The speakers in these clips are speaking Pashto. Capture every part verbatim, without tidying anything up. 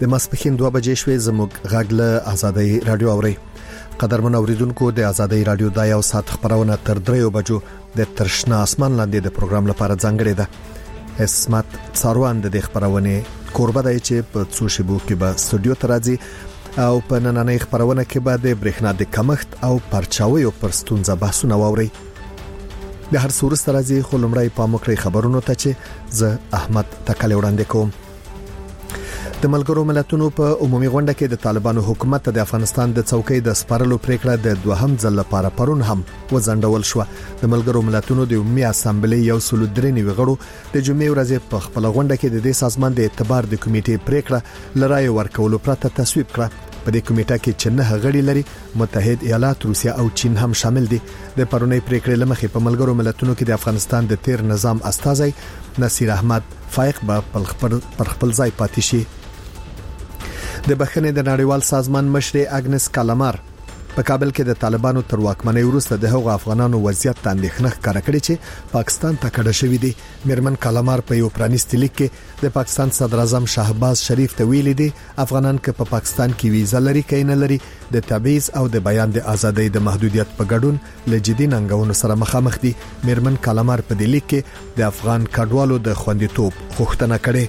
د ماسپښین دوه بجې شوې. زموږ غږ له آزادۍ رادیو اوري. قدرمن اوریدونکو، د آزادۍ رادیو د یو ساعت خبرونه تر دریو بجو د ترشنا اسمان لاندې د پروګرام لپاره ځانګړې ده. اسمت څاروان د خبرونه کوربه دی چې په څو شیبو کې به استودیو ته راځي او په نننۍ خبرونه کې به د برېښنا د کمښت او پرچاویو پر ستونزه بحثونه واوري. د هر صورت راځي خو لمړی پام وکړئ خبرونو ته چې زه احمد تکل وړاندې کوم. د ملګرو ملتونو په عمومي غونډه کې د طالبانو حکومت د افغانستان د څوکۍ د سپارلو پریکړه د دوهم ځل لپاره پرون هم وځنډول شو. د ملګرو ملتونو د عمومي اسامبلې یو سل درې نیو غړو د جمعې ورځې په خپل غونډه کې د دې سازمان د اعتبار د کمیټې پریکړه لرای ورکولو پرته تصویب کړه. په دې کمیټه کې چې نه غړي لري متحد ایالات، روسیا او چین هم شامل دي. د پرونی پریکړې لمخې په ملګرو ملتونو کې د افغانستان د تیر نظام استازي نصیر احمد فائق به پر خپل ځای پاتې شي. د بخښنې د نړیوال سازمان مشر اګنس کالامار په کابل کې د طالبانو تر واکمنۍ وروسته د هغو افغانانو وضعیت ته اندېښنه ښکاره کړې چې پاکستان ته کډه شوې دي. میرمن کالامار په یو پرانیستي لیک کې د پاکستان صدر اعظم شهباز شریف ته ویلي دي افغانان که په پاکستان کې ویزه لري کین نه لري د تبعیض او د بیان د ازادۍ د محدودیت په ګډون لجدي ننګونو سره مخامخ دي. میرمن کالامار په دې لیک کې د افغان کډوالو د خوندیتوب غوښتنه کړې.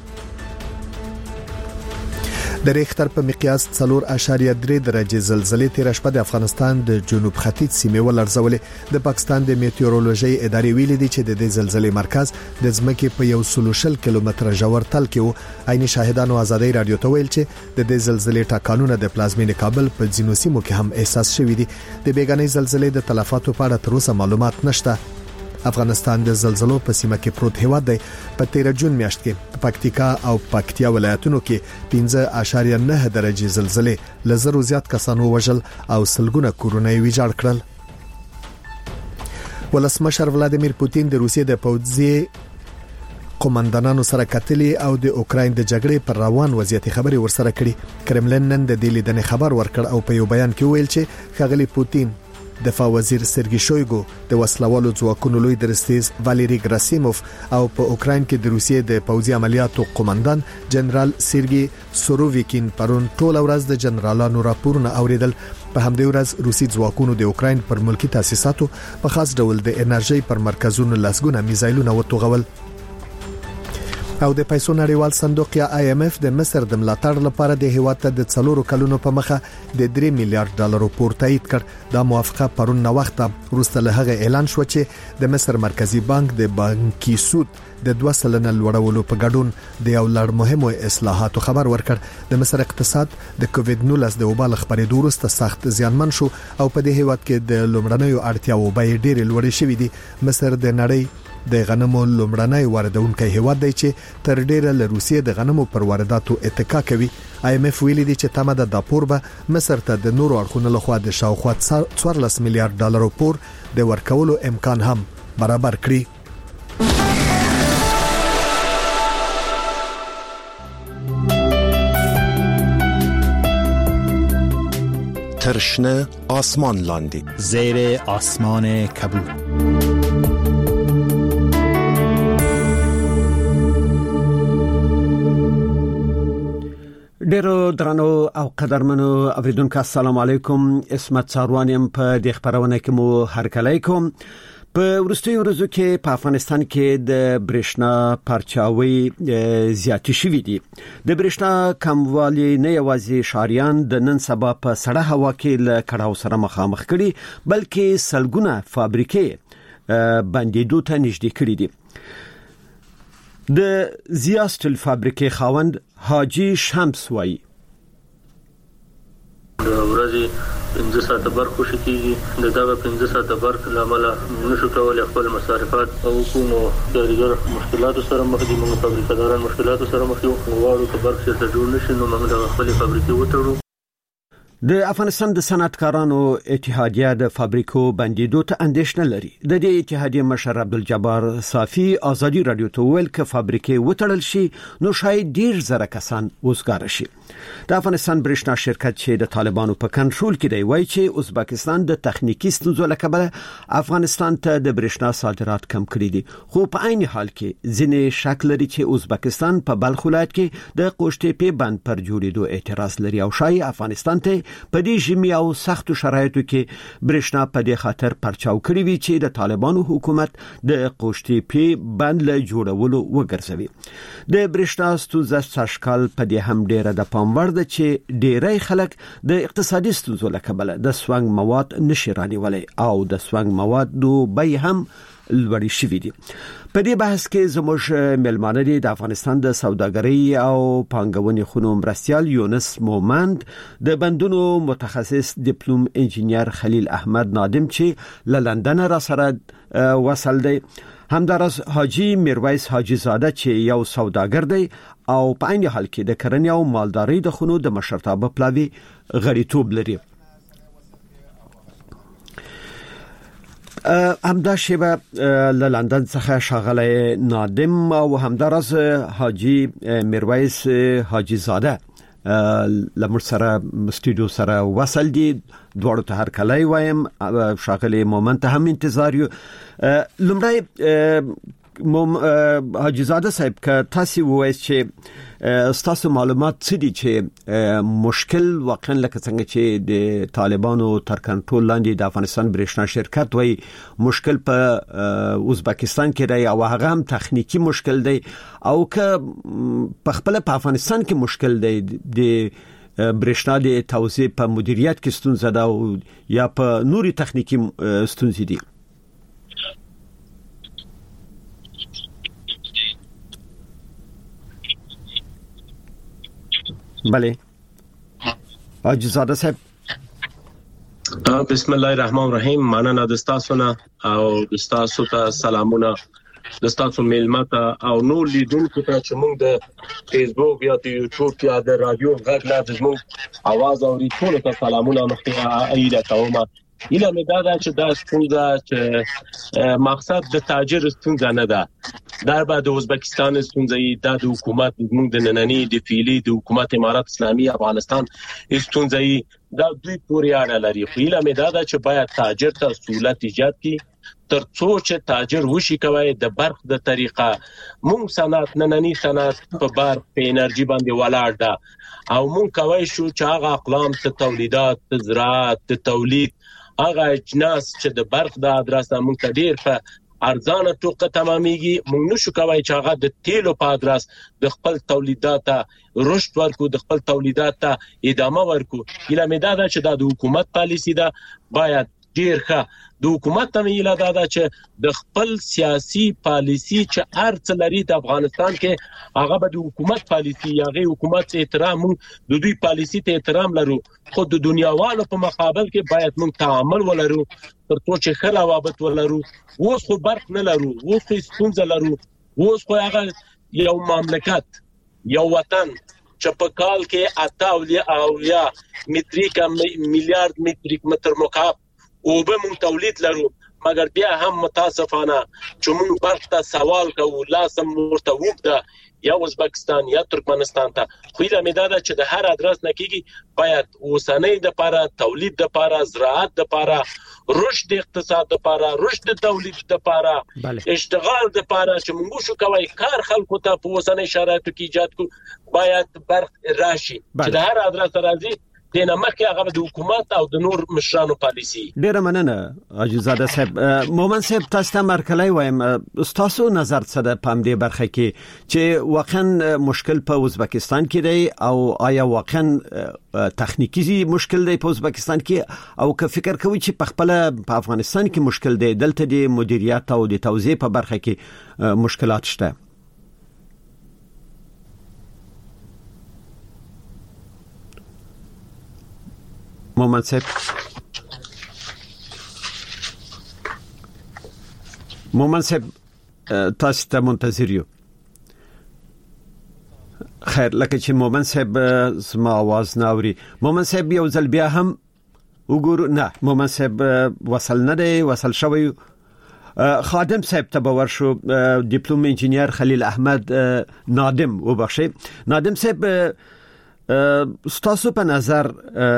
د ریختر په مقیاس څلور اعشاریه درې درجه زلزلې تیر شپه د افغانستان د جنوب ختیځ سیمې ولړزولې. د پاکستان د میټیورولوژي ادارې ویلي دي چې د دې زلزلې مرکز د ځمکې په یو سل کیلومتر ژور تل کې وو. عیني شاهدانو آزادۍ رادیو ته ویل چې د دې زلزلې ټکانونه د پلازمینې کابل په ځینو سیمو کې هم احساس شوي دي. د بیګانې زلزلې د تلفاتو په اړه تر اوسه معلومات نشته. افغانستان د زلزلو په سیمه کې پروت هیواد دی. په تیر جون میاشت کې پکتیکا او پکتیا ولایتونو کې پنځه اعشاریه نه درجه زلزلې لزرو زیات کسانو وژل او سلګونه کورونه ویجاړ کړل. ولسمشر ولادیمیر پوتین د روسیې د پوځي قوماندانانو سره کتلې او د اوکراین د جګړې پر روان وضعیت خبري ورسره کړي. کرملین نن د دې لیدنې خبر ورکړ او په یو بیان کې ویل چې ښاغلي پوتین دفاع وزیر سرګی شویګو د وسلوالو ځواکونو لوی درستیز واليری ګراسیموف او په اوکراین کې د روسیې د پوځي عملیاتو قوماندان جنرال سرګی سوروویکین پرون ټول ورځ د جنرالانو راپورونه اوریدل. په همدې ورځ روسي ځواکونو د اوکراین پر ملکی تاسیساتو په خاص ډول د انرژي پر مرکزونو لسګونه میزایلونه وتوغول. او د پیسو نړیوال صندوق یا آی ایم اف د مصر د ملاتړ لپاره د هیواد ته د څلورو کلونو په مخه د درې میلیارډ ډالرو پور تایید کړ. دا موافقه پرون نو وخت وروسته له هغه اعلان شو چې د مصر مرکزی بانک د بانکي سود د دوه سلنه لوړولو په ګډون د یو لړ مهمو اصلاحاتو خبر ورکړ. د مصر اقتصاد د کووډ نولس د وبا له خبرېدو وروسته سخت زیانمن شو او په دې هیواد کې د لومړنیو اړتیاو بیې ډېرې لوړې شوې دي. مصر د نړۍ د غنمو لومړنی واردونکي هیواد دی چې تر ډیره له روسیې د غنمو پر وارداتو اتکا کوي. آی ایم اف ویلي دي چې تمه د داپور به مصر ته د نورو اړخونو لخوا د شاوخوا څوارلس میلیارډ ډالرو پور د ورکولو امکان هم برابر کړي. ترشنه آسمان لاندی زیر آسمان کبود. ډیرو درنو او قدرمنو اوریدونکو السلام علیکم. اسمت څاروانیم په دې خبرونه کې مو هرکلی کوم. په ورستیو ورځو کې په افغانستان کې د برېښنا پرچاوي زیاتې شوې دي. د برېښنا کموالی نه یوازې شاریان د نن سبا په سړه هوا کې له کړهو سره مخامخ کړي بلکې سلګونه فابریکې بندیدو ته نږدې کړي دي. د زیاستل فابریکې خاوند حاجی شمس وایي د ورځې پنځه ساعته برق وشي کېږي. د دغه پنځه ساعته برق له امله نشو کولی خپل مصارفات او کومو کارګر مشکلاتو سره مخ دي. موږ فابریکاداران مشکلاتو سره مخ یو غواړو که برق چېرته جوړ نشي نو موږ دغه خپلې فابریکې وتړو. د افغانستان د صنعتکارانو اتحادیه د فابریکو بندیدو ته اندېښنه لري. د دې اتحادیه مشر عبدالجبار صافی ازادي رادیو ته ویل ک فابریکې وټړل شي نو شاید ډیر زره کسان وزګار شي. د افغانستان برېښنا شرکت چې د طالبانو په کنټرول کې دی وایي چې ازبکستان د تخنیکی ستونزو له کبله افغانستان ته د برېښنا صادرات کم کړي دي، خو په عین حال کې ځینې شک لري چې ازبکستان په بلخ ولایت کې د قوشتېپې بند پر جوړېدو اعتراض لري او شاید افغانستان ته په دې ژمي او سختو شرایطو کې برېښنا په دې خاطر پرچاو کړی وي چې د طالبانو حکومت د قوشتېپې بند له جوړولو وګرځوي. د برېښنا ستونزه سږکال په دې هم ډیره د پام وړ ده چې ډیری خلک د اقتصادي ستونزو له کبله د سونګ مواد نشي رانیولای او د سونګ موادو بیه هم لوړی شوې دي. په دې بحث کې زموږ ملمانه دي د افغانستان د سوداګرۍ او پانګونې خونو مرستیال یونس مومند، د بندونو متخصص ډیپلوم انجینیر خلیل احمد نادم چې له لندن را سره وصل دی، همدارس حاجی میرویس حاجی زاده چې یو سوداګر دی او په عین حال کې د کرنې او مالدارۍ د خونو د مشرتابه پلاوي غړیتوب لري. همدا شیبه له لندن څخه شاغلی نادم او همدارس حاجی میرویس حاجی زاده لمر سره استودیو سره وصل دي. دوړو ته هر کله وایم شاغلی مومنت هم انتظار یو. لمړی حاجی زاده صاحب که تاسو وایي چې ستاسو معلومات څه دي چې مشکل واقعا لکه څنګه چې د طالبانو تر کنټرول لاندې د افغانستان برېښنا شرکت وایي مشکل په ازبکستان کې دی او هغه هم تخنیکی مشکل دی او که په خپل په افغانستان کې مشکل دی د برېښنا د توزیع په مدیریت کې ستونزه ده او یا په نوري تخنیکی ستونزې دي. بله حاجی زاده صاحب. بسم الله الرحمن الرحیم. مننه د تاسو نه او د تاسو ته سلامونه، د تاسو میلمه او نور لیدونکو ته چې موږ د فیسبوک یا د یوټیوب یا د رادیو غږ نه د موږ आवाज اوري ټول ته سلامونه مخکې ایله کوم. ایله مې دا ده چې دا ستونزه چې مقصد د تاجر ستونزه نه ده، دا به د ازبکستان ستونزه ده، د حکومت موږ د نننی د فعلی د حکومت امارات اسلامي افغانستان ستونزه دا دوی پورې اړه لري. خو ایله مې دا ده چې باید تاجر ته سہولت ایجاد کړي ترڅو چې تاجر وشي کوي د برق د طریقه. موږ صنعت نننی صنعت په برق په انرژي باندې ولاړ ده او موږ کوي شو چې هغه اقلام ته تولیدات زراعت د تولید هغه اجناس چې د برق د ادرس موږ ته ډیر په ارزانه توګه تمامېږي. موږ نشو کوي چې هغه د تیلو په ادرس د خپل تولیدات رشد ورکو، د خپل تولیدات ته ادامه ورکو. ایله مې دا ده چې د حکومت پالیسی ده باید ډیر ښه د حکومت ته ایله دا ده چې د خپل سیاسي پالیسی چې هر څه لري د افغانستان کې هغه به د حکومت پالیسی هغه حکومت احترام د دوی پالیسی ته احترام لرو، خو د دنیاوالو په مقابل کې باید موږ تعامل ولرو ترڅو چې ښه روابط ولرو. اوس خو برق نه لرو، اوس خو ستونزه لرو، اوس خو هغه یو مملکت یو وطن چې په کال کې اته او یا متریک میلیارډ متریک متر مکعب او به مون تولید لرو، مګر بیا هم متاسفانه چې مون برق ته سوال کوو لازم ورته وګدا یا ازبکستان یا ترکمنستان ته. خو ایله مې دا ده چې د هر ادرس نکېږي باید اوسنۍ د لپاره تولید د لپاره زراعت د لپاره رشد اقتصاد د لپاره رشد تولید د لپاره اشتغال د لپاره چې موږ شو کوي کار خلکو ته په اوسنۍ شرایطو کې ایجاد کو باید برق راشي چې د هر ادرس راځي دنه مخکې هغه د حکومت او د نور مشرانو پالیسی. ډیره مننه حاجی زاده صاحب. مومن صاحب تاسو ته مرکلای وایم تاسو نظر څه ده په دې برخه کې چې واقعا مشکل په ازبکستان کې دی او آیا واقعا تخنیکی مشکل دی په ازبکستان کې او که فکر کوي چې په خپل په افغانستان کې مشکل دی دلته د مدیریت او د توزیع په برخه کې مشکلات شته؟ مومن صاحب مومن صاحب تاسو ته منتظر یو. خیر لکه چې مومن صاحب زما आवाज ناوري. مومن صاحب یو ځل بیا هم وګورو. نه مومن صاحب وصل نه دی، وصل شوی. خادم صاحب ته ورشو، ډیپلوم انجینیر خلیل احمد نادم وبخښي. نادم صاحب ستاسو په نظر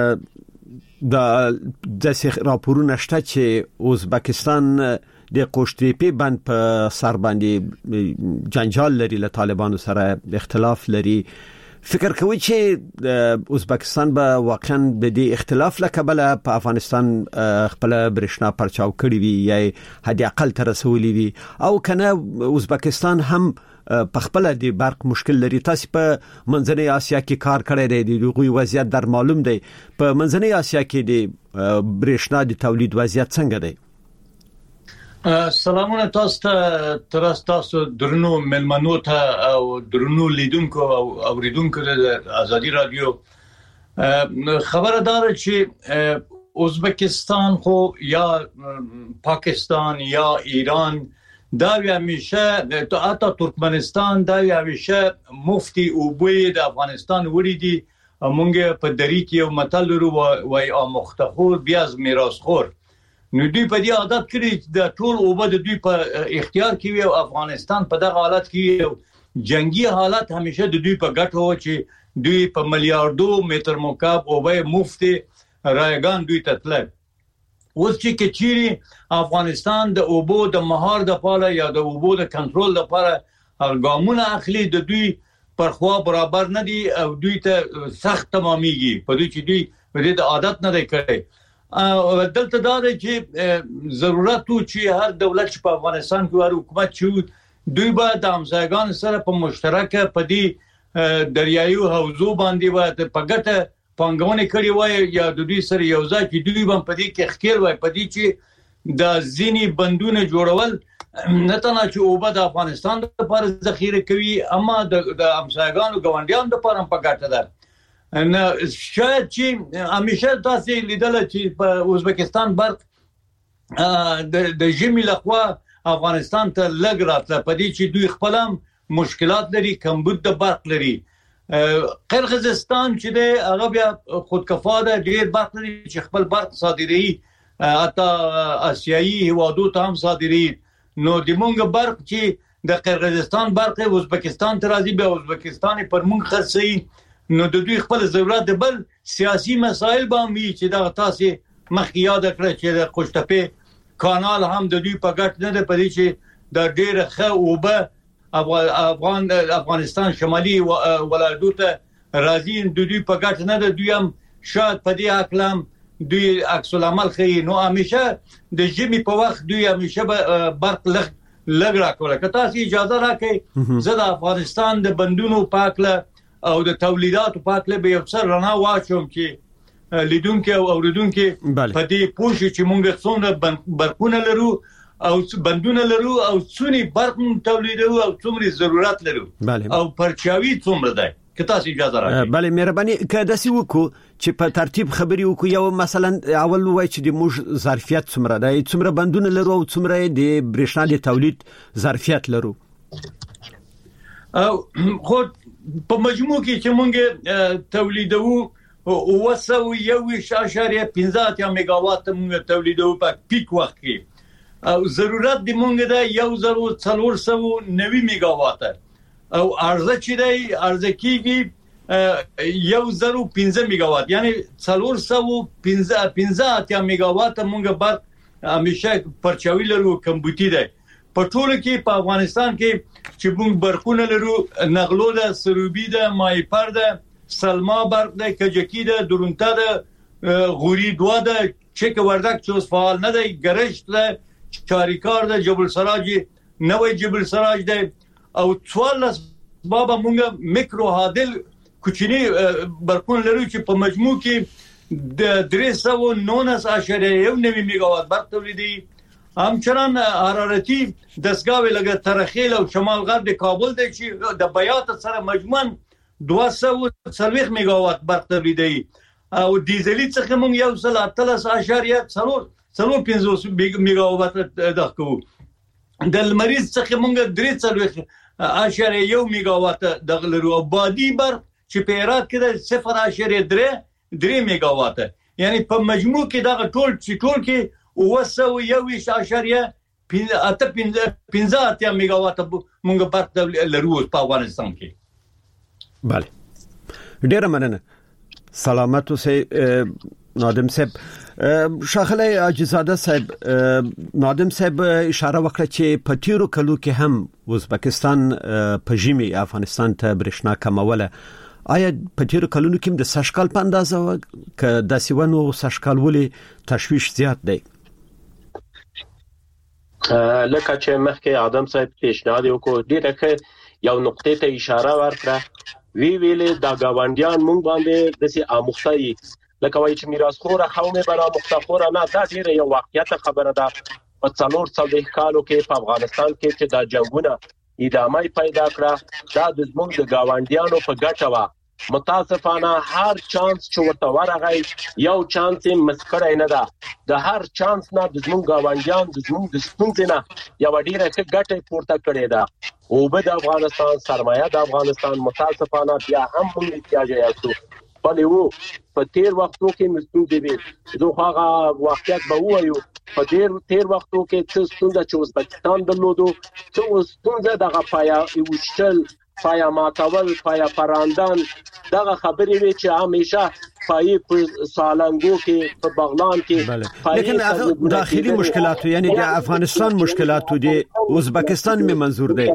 د د راپورونه شته چې ازبکستان د قوشتېپې بند په سر باندې جنجال لري، له طالبانو سره اختلاف لري. فکر کوي چې ازبکستان به واقعا د دې اختلاف له کبله په افغانستان خپل برښنا پرچاو کړی وي یا حد اقل تر رسولي وي، او کنه ازبکستان هم په خپل د برق مشکل لري؟ تاسو په منځنۍ اسیا کې کار کړی دی، د دوی وضعیت در معلوم دی. په منځنۍ اسیا کې د برښنا د تولید وضعیت څنګه دی؟ سلامونه تاسو ته، تر تاسو درنو ملمنو ته او درنو لیدونکو او اوریدونکو د ازادي رادیو. خبره دار چې ازبکستان خو یا پاکستان یا ایران دا همیشه تا حتی ترکمنستان دا همیشه مفتی اوبوی د افغانستان وړي دي. مونږ په دری کې یو متل ورو وای امختخور بیا از میراث خور. نو دوی په دې عادت کړی د ټول اوبه د دوی په اختیار کې وي او افغانستان په دغه حالت کې جنگي حالت همیشه د دوی په ګټه و چې دوی په میلیارډو متر مکعب اوبه مفتی رایگان دوی ته تل. اوس چې کچيري افغانستان د اوبو د مهار د پاله یا د اوبو د کنټرول لپاره ګامونه اخلي، د دوی پر خوا برابر نه دي او دوی ته سخت تماميږي په دوی چې دوی په دې عادت نه دی کړی. دلته دا دی چې ضرورت و چې هر دولت چې په افغانستان کې هر حکومت چې دوی به د همسایگان سره په مشترکه په دې دریایي حوزو باندې و په ګټه پانګونه کړې وای یا د دوی سره یو ځای چې دوی هم په دې کې ښکېل وای په دې چې د ځینی بندونه جوړول نه تنه چې اوبه د افغانستان لپاره ذخیره کوي اما د همسایگانو ګاونډیانو لپاره هم په ګټه ده. نه شاید چې همیشه تاسو لیدل چې په ازبکستان برق د جمی لخوا افغانستان ته لګ راتله په دې چې دوی خپل هم مشکلات لري، کمبود د برق لري. قرغیزستان چې د هغه بیا خودکفا ده، ډیر برق لري چې خپل برق صادروي، حتی آسیایي هیوادو ته هم صادروي. نو د مونږ برق چې د قرغیزستان برق ازبکستان ته راځي بیا ازبکستان پر مونږ خرڅي. نو د دوی خپل ضرورت د بل سیاسي مسایل باندې چې دا تاسو مخکې یاد کړئ چې د قوشتېپې کانال هم د دوی په ګټ نه ده، په دې چې د ډېر ښه اوبه افغان افغانستان شمالي ولایتونو ته راځي د دوی په ګټ نه ده. دوی هم شاید په دې اقلام دوی عکس العمل کوي. نو همیشه د جمی په وخت دوی همیشه برق لګ لګ راکوله. که تاسو اجازه راکړئ زه د افغانستان د بندونو پاکله او د تولیداتو پاکله به یو څه رڼا واچوم چې لیدونکو او اوریدونکو په دې پوښي چې موږ څومره برقونه لرو او بندونه لرو او څونی برق تولیدو او څومره ضرورت لرو او پرچاوي څومره ده. که تاسو اجازه راکړئ. بله مهرباني که داسې وکړو چې په ترتیب خبرې وکړو. یو مثلا اول وای چې د موږ ظرفیت څومره ده، څومره بندونه لرو او څومره د برښنا د تولید ظرفیت لرو. او خو په مجموع کې چې مونږ تولیدو او وسو یو اشاریه پنځه میگاوات مونږ تولیدو په پیک وخت کې او ضرورت د مونږ ده یو زرو څلور سو نوي میگاوات او ارزه چې دی ارزه کېږي یو زرو پنځه میگاوات یعنی څلور سو پنځه پنځه میگاوات مونږ برق همیشه پرچاوي لرو کمبوتی ده. په ټول کې په افغانستان کې چې موږ برقونه لرو، نغلو ده، سروبي ده، مایپر ده، سلما برق ده، کجکی ده، درونته ده، غوري دوا ده، چک وردک چې فعال نه دی، ګرشت ده، چاریکار ده، جبل سراج، نوې جبل سراج ده او څوارلس بابا موږ میکرو عادل کوچنی برقونه لرو چې په مجموع کې د درې سوه نولس اعشاریه یو نوي میگاوات برق تولیدي. همچنان حرارتي دستګاوې لګه ترخیل او شمال غرب د کابل د چې د بیات سره مجموعاً دوه سوه څلوېښت میگاوات برق تولیدوي او ډیزلي څخه موږ یو سل اتلس اعشاریه څلور څلور پنځوس میگاوات دغه کوو. د لمریز څخه موږ درې څلوېښت اشاره یو میگاوات د غلرو بادي برق چې په هرات کې د صفر اشاره درې درې میگاوات یعنی په مجموع کې دا ټول چې ټول کې وسو یو اشاره اته پنځه اتیا میگاوات مونږ برق لرو په افغانستان کې. بله ډیره مننه. سلامت اوسئ نادم صاحب. شاخله عاجزاده صاحب، نادم صاحب اشاره وکړه چې په تیرو کلو کې هم ازبکستان په ژمي افغانستان ته برېښنا کموله. آیا په تیرو کلونو کې د سشکال په اندازه ک د سیونو سشکال ولې تشویش زیات دی؟ لکه چې مخکې آدم صاحب پیشنهاد وکړ ډیره ښه یو نقطې ته اشاره ورکړه، وی ویلې دا گاونډیان مونږ باندې دسي اموختي لکه وایي چې میراث خوره قومه برا مختخوره نه. دا ډیره یو واقعیت خبره ده. په څلور څلوېښت کالو کې په افغانستان کې چې دا جنگونه ادامه پیدا کړه دا د زموږ د گاونډیانو په ګټه و. متاسفانه هر چانس چې ورته ورغی یو چانس یې مسکړی نه ده. د هر چانس نه د زموږ گاونډیان د زموږ د ستونزې نه یو ډیره ښه ګټه پورته کړې ده. او به د افغانستان سرمایه د افغانستان متاسفانه بیا هم موږ احتیاج یاستو بلې وو په تیر وختو کې مستوندې وي. زه هغه واقعیت به وایو په تیر تیر وختو کې څه ستونزه چې ازبکستان درلودو څه ستونزه دغه پایا وشتل پایا ماتول پایا پراندان دغه خبرې وي چې همیشه پای په سالنګو کې په بغلان کې لیکن داخلي مشکلات یعنی د افغانستان مشکلات دي ازبکستان می منظور دی.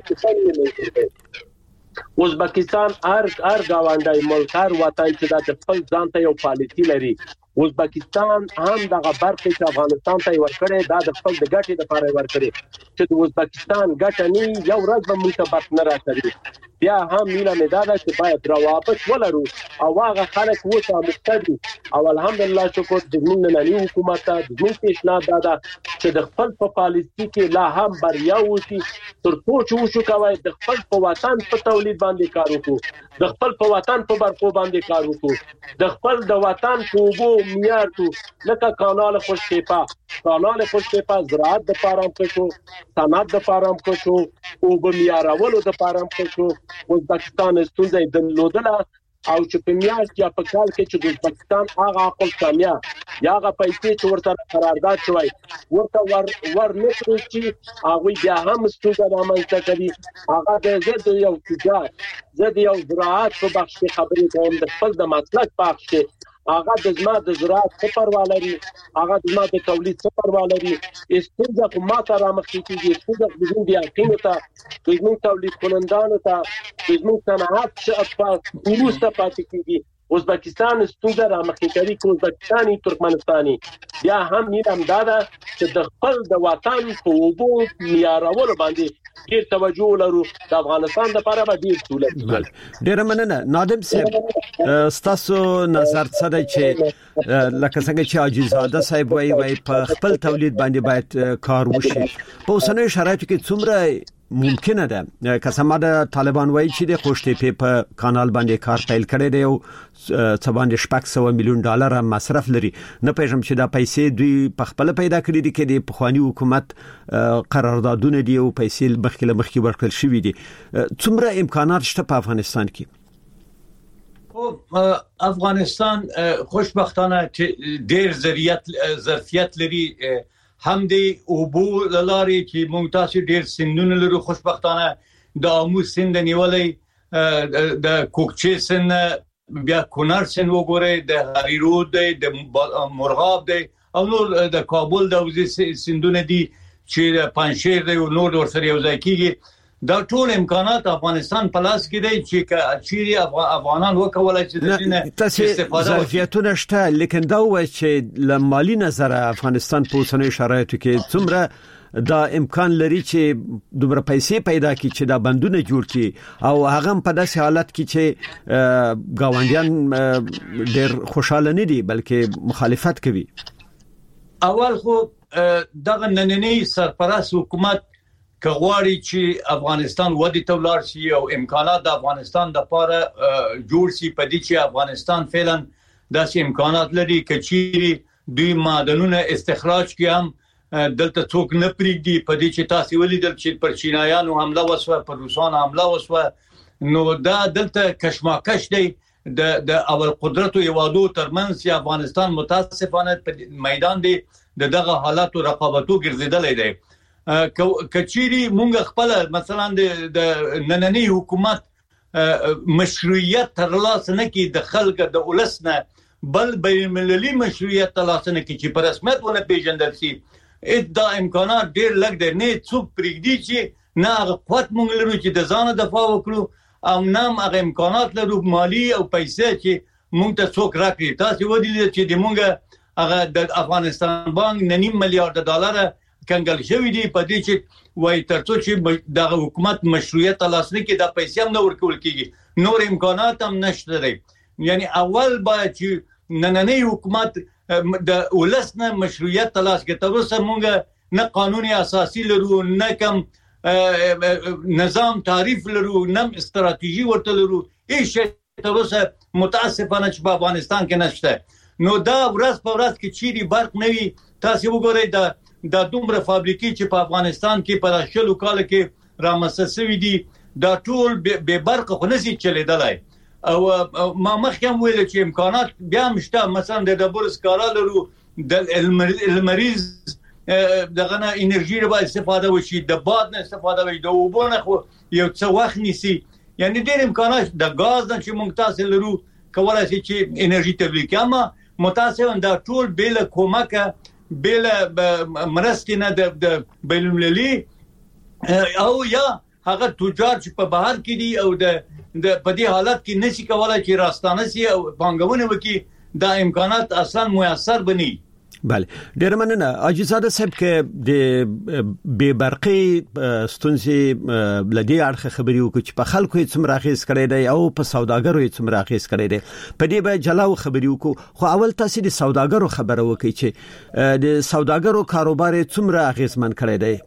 ازبکستان هر هر گاونډي ملک هر وطن چې د خپل ځان ته یو پالیسی لري. ازبکستان هم دغه برخه چې افغانستان ته ورکړي دا د خپل د ګټې لپاره ورکړي چې د ازبکستان ګټه نه یو ورځ به موږ ته برخه نه راکړي. بیا هم میله مداده چې باید روابط ولرو او هغه خلک وته مستدي او الحمدلله شکر د نننی حکومت ته د پیشنهاد ده چې د خپل په پالیسی کې لا هم بریا وشي تر څو چې وشو کوي د خپل په وطن په تولید باندې کار وکړو، د خپل په وطن په برخو باندې کار وکړو، د خپل د وطن په وګو معیار کو لکه کانال خوشتیپا کانال خوشتیپا زراعت د پارام کړو، صنعت د پارام کړو او به معیارولو د پارام کړو. ازبکستان ستونزې د لودله او چې په میاشت یا په کال کې چې د ازبکستان هغه عقل ثانیه یا هغه پیسې چې ورته قرارداد شوی ورته ور ور نکړي چې هغه بیا هم ستونزه رامنځته کوي. هغه د زد یو تجار زد یو زراعت په بخش کې خبرې کوم د خپل د مسلک بخش کې هغه د زما د زراعت څخه پروالري هغه د زما د تولید څخه پروالري استنځه کو ماته را مخکې کیږي استنځه د زموږ د یقین ته د زموږ تولید کنندانو ته د زموږ صنعت چې په وروسته پاتې کیږي. ازبکستان ستونزه را مخکې کوي کو ازبکستاني ترکمنستاني بیا هم نیدم دادا چې د خپل د وطن په وبو معیارولو باندې ډیر توجه لرو. د افغانستان لپاره به ډیر سہولت وي. ډیر مننه. نادم صاحب ستاسو نظر څه دی چې لکه څنګه چې عاجزاده صاحب وایي وایي په خپل تولید باندې باید کار وشي په اوسنیو شرایطو کې څومره ممکنه ده قسمه د طالبان وایي چې د خوشتیپې په کانال باندې کار پیل کړی دی او څه باندې شپږ سوه میلیون ډالر مصرف لري. نه پېژم چې دا پیسې دوی په خپل پیدا کړې دي کې د پخوانی حکومت قراردادونه دي او پیسې مخکې له مخکې ورکړل شوې دي. څومره امکانات شته په افغانستان کې؟ افغانستان خوشبختانه ډېر ظرفیت ظرفیت لري هم دی او بو لاري چې مونږ تاسو ډېر سندونه لرو. خوشبختانه د امو سند نیولې د کوکچې سند بیا کونړ سند وګوره د هریرود د مرغاب دی او نور د کابل د وزې سندونه دي چې پنځشیر دی او نور ورسره یو ځای کیږي. دا ټول امکانات افغانستان په لاس کې دی چې چیرې افغانان وکولای چې د دې استفاده ظرفیتونه شته. لیکن دا و چې له مالی نظر افغانستان په اوسنیو شرایطو کې څومره دا امکان لري چې دومره پیسې پیدا کړي چې دا بندونه جوړ کړي او هغه په داسې حالت کې چې گاونډیان ډېر خوشاله نه دي بلکې مخالفت کوي. اول خو دغه نننی سرپرست حکومت کغواړي چې افغانستان ودی ته ولاړ شي او امکانات د افغانستان د لپاره جوړ شي په دې چې افغانستان فعلا داسې امکانات لري چې دوی معدنونه استخراج کوي هم دلته څوک نه پریږدي په دې چې تاسو ولیدل چې پر چینایانو حمله وسوه پر روسانو حمله وسوه نو دا دلته کشمکش دی د د اول قدرت او یوادو ترمنځ چې افغانستان متاسفانه په میدان دی د دغه حالاتو رقابتو ګرځیدلې دی کچيري مونږ خپل مثلا د نننی حکومت مشروعیت ترلاسه نه کی د خلک د ولسنه بل بین المللي مشروعیت ترلاسه نه کی چې په رسمیت ونه پیژندل شي دا امکانات ډېر لږ دي نه څوک پرېږدي چې نه هغه قوت مونږ لرو چې د ځان دفاع وکړو او نه هغه امکانات لرو مالی او پیسې چې مونږ ته څوک راکړي تاسو ودیل چې د مونږ هغه د افغانستان بانک نیم میلیارډ ډالر کنګل شوی دی په دې چې وای ترڅو چې د حکومت مشروعیت ترلاسه نه کړي د پیسې هم نه ورکول کیږي نور امکانات هم نشته دی یعنی اول باید چې نننی حکومت د ولسنه مشروعیت تلاش کې تر اوسه مونږ نه قانوني اساسي لرو نه کم نظام تعریف لرو نه استراتیژي ورته لرو هیڅ تر اوسه متاسفانه چې په افغانستان کې نشته نو دا ورځ په ورځ کې چیرې برق نوي تاسو وګورئ د د دومره فابریکې چې په افغانستان کې په شلو کال کې رامنځته شوي دي دا ټول به برق خو نشي چلیدلای او ما مخکې ویل چې امکانات بیا مشته مثلا د ډبر سکاره لرو د المریض دغه نه انرژي به استفاده وشي د باد نه استفاده وشي د وبونه خو یو څه وخت نیسي یعنی ډېر امکانات د غاز نه چې موږ تاسو لرو کولای شي چې انرژي تولید کړي اما متاسفانه دا ټول بل کومکه بل مرستې نه د بین المللي او یا هغه تجار چې په بهر کې دي او د د په دې حالت کې نشي کولای چې راستانه سي او پانګونه وکړي دا امکانات اصلا میسر بني بله ډیر مننه اجازه صاحب کې د بې برقي ستونزې لدی اړخ خبري وکړي چې په خلکو یې څومره اخیس کړی دی او په سوداګرو یې څومره اخیس کړی دی په دې به جلاو خبري وکړو خو اول تاسو د سوداګرو خبره وکړي چې د سوداګرو کاروبار یې څومره اخیسمن کړی دی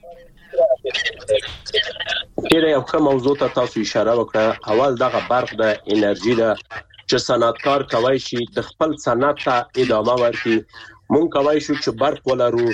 ډیره یو ښه موضوع ته تاسو اشاره وکړه اول دغه برق د انرژي د چې صنعتکار کوي شي د خپل صنعت ته ادامه ورکړي مونږ کوي شو چې برق ولرو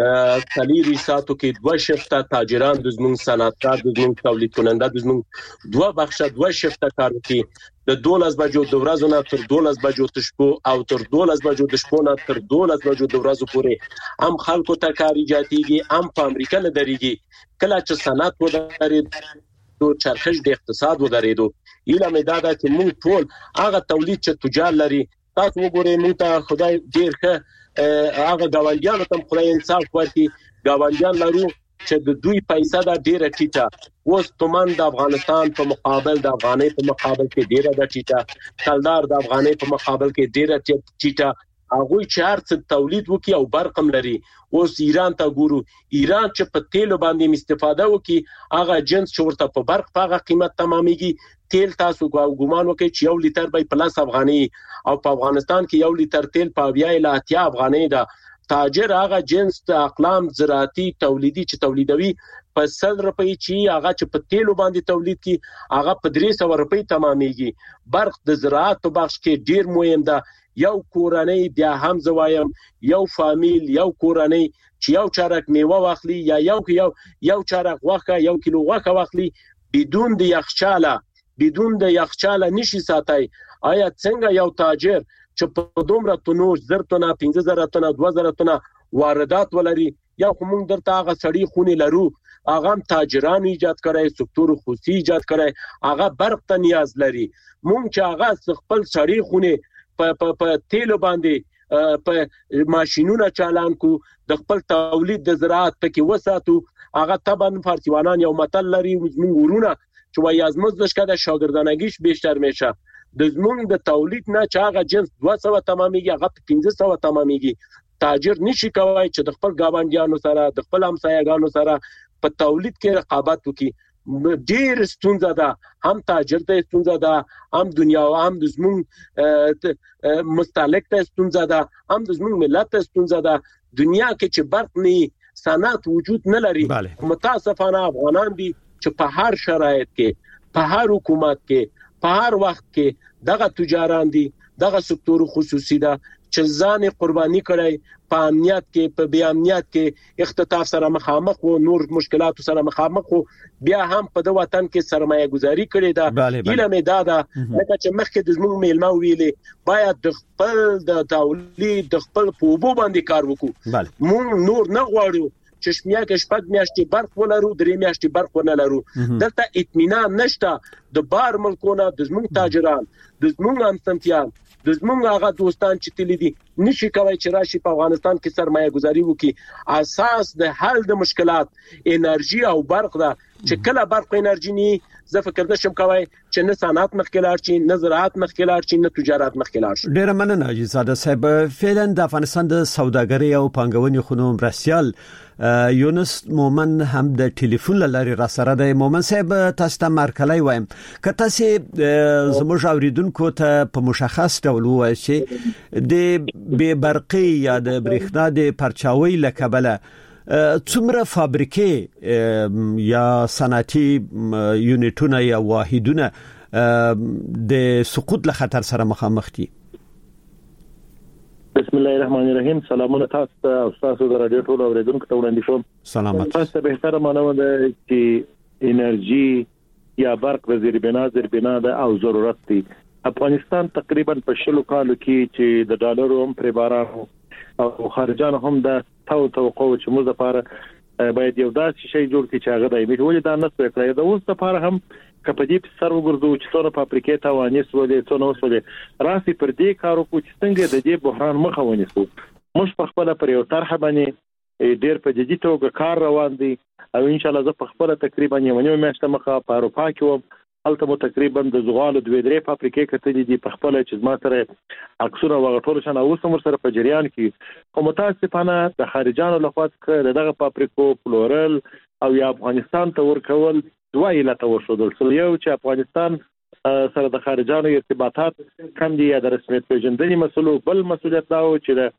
کلیری ساتو کې دوه شفته تاجران د زمون صنعتکار د زمون تولید کننده د زمون دوه بخښه دوه شفته کار کوي د دولس بجو د ورځې نه تر دولس بجو د شپو او تر دولس بجو د شپو نه تر دولس بجو د ورځې پورې هم خلکو ته کار ایجاديږي هم په امریکا نه درېږي کله چې صنعت ودرېد دو چرخش د اقتصاد ودرېدو ایله مې دا ده چې مونږ ټول هغه تولید چې تجار لري تاسو وګورئ مونږ ته خدای ډیر ښه هغه گاونډیانو ته خدای انصاف ورکړي گاونډیان لرو چې د دوی پیسې دا ډیره ټیټه اوس تومان د افغانستان په مقابل د افغانۍ په مقابل کې ډیره د ټیټه کلدار د افغانۍ په مقابل کې ډیره ټیټه هغه چې هرڅ تولید وکي او برقم لري اوس ایران ته ګورو ایران چې په تیلو باندې استفاده وکي هغه جنس چې ورته په برق په هغه قیمت تمامېږي تیل تاسو ګومان وکي چې یو لیټر به پلاس افغاني او په افغانستان کې یو لیټر تیل په بیا له اتیا افغاني ده تاجر هغه جنس د اقلام زراعتي تولیدي چې تولیدوي په سل روپۍ چې هغه چې په تیلو باندې تولید کی هغه په درې سوه روپۍ تمامېږي برق د زراعت په بخش کې ډیر مهم ده یو کورنۍ بیا هم زوایم یو فامیل یو کورنۍ چې یو چارک میوه واخلي یا یو یو یو چارک واخه یو کیلو واخه واخلي بدون د یخچاله بدون د یخچاله نشي ساتي آیا څنګه یو تاجر چې په دومره تونو زر تونه پنځه زره تونه دوه زره تونه واردات ولري یا کوم درته هغه سړی خونی لرو هغه تاجران ایجاد کړي سکتور خصوصي ایجاد کړي هغه برق ته نیاز لري مونږ چې هغه خپل سړی خونی په په په تیلو باندې په ماشينونو چالان کو د خپل تولید د زراعت پکې وساتو هغه طبعا فارسیوانان یو متل لري موږ ورونه چې وای از مزدش کده شاگردانگیش بیشتر میشه د زمون د تولید نه چې هغه جنس دوه سوه تمامېږي هغه پنځه سوه تمامېږي تاجر نشي کولای چې د خپل گاونډیانو سره د خپل همسایه‌ګانو سره په تولید کې رقابت وکړي ډیر ستونزه ده هم تاجر ته ستونزه ده هم دنیا او هم د زمون مستهلک ته ستونزه ده هم د زمون ملت ته ستونزه ده دنیا کې چې برق نه صنعت وجود نه لري متاسفانه افغانان دي چې په هر شرایط کې په هر حکومت کې په هر وخت کې دغه تجاران دي دغه سکتور خصوصي ده چې ځان قرباني کړی په امنیت کې په بیا امنیت کې اختطاف سره مخامخ او نور مشکلات سره مخامخ او بیا هم په د وطن کې سرمایه گذاری کړې ده اله مې دا ده چې مخکې د زموږ میلمه ویلې باید د خپل د تولید د خپل پوبو باندې کار وکړو مونږ نور نه غواړو چې شمیا کې شپږ میاشتې برق ولرو درې میاشتې برق ونه لرو دلته اطمینان نشته د بار ملکونه د زموږ تاجران د زموږ همسنتیان د زموږ هغه دوستان چې تللی دي نشي کوي چې راشي په افغانستان کې سرمایه گذاري وکړي اساس د حل د مشکلات انرژي او برق ده چې کله برق انرژي نه زه فکر نشم کوي چې نه صنعت مخکلار شي نه زراعت مخکلار شي نه تجارت مخکلار شي. ډیر مننه اجازه صاحب. فعلا د افغانستان د سوداګرۍ او پانګونې خونو مرستيال یونس مومن هم د ټلیفون لاري را سره د مومن صاحب تاسو ته مرکلای وایم که تاسو زموږ اوریدونکو ته په مشخص ډول وایي چې د بې برقي یا د برېښنا د پرچاوي لکبله څومره فابریکې یا صنعتي یونټونه یا واحدونه د سقوط له خطر سره مخامخ دي؟ بسم الله الرحمن الرحیم. سلامونه تاسو او تاسو د رادیو ټول اوریدونکو ته وړاندې کوم. سلامات. تاسو به تر مانو ده چې انرژي یا برق د زیربنا زیربنا ده او ضرورت دي. افغانستان تقریبا په شلو کالو کې چې د ډالرو هم پر بارانو او خارجانو هم د تو توقع چې موږ لپاره باید یو داسې شی جوړ کړي چې هغه دایمي ولې دا نه څه کړی دا اوس لپاره هم کپدی په سر وګرځو چې څونه فابریکې ته وانه سولې څونه وسولې راسي پر دې کارو کو چې څنګه د دې بحران مخه ونیسو. موږ په خپل پر یو طرح باندې ډېر په جدي توګه کار روان دي او ان شاء الله زه په خپل تقریبا یو نیمه میاشته مخه په اروپا کې وم. هلته مو تقریبا د زغالو دوه درې فابریکې کتلې دي په خپل چې ما سره اکثره وغټول شنه اوس هم سره په جریان کې کوم متاسفانه د خارجانو لخوا څخه دغه فابریکو فلورل او یا افغانستان ته ورکول دوه علت ورشودل سو یو چې افغانستان سره د خارجانو ارتباطات کم دي یا د رسمیت پیژندنې مسلو بل مسولیت دا و چې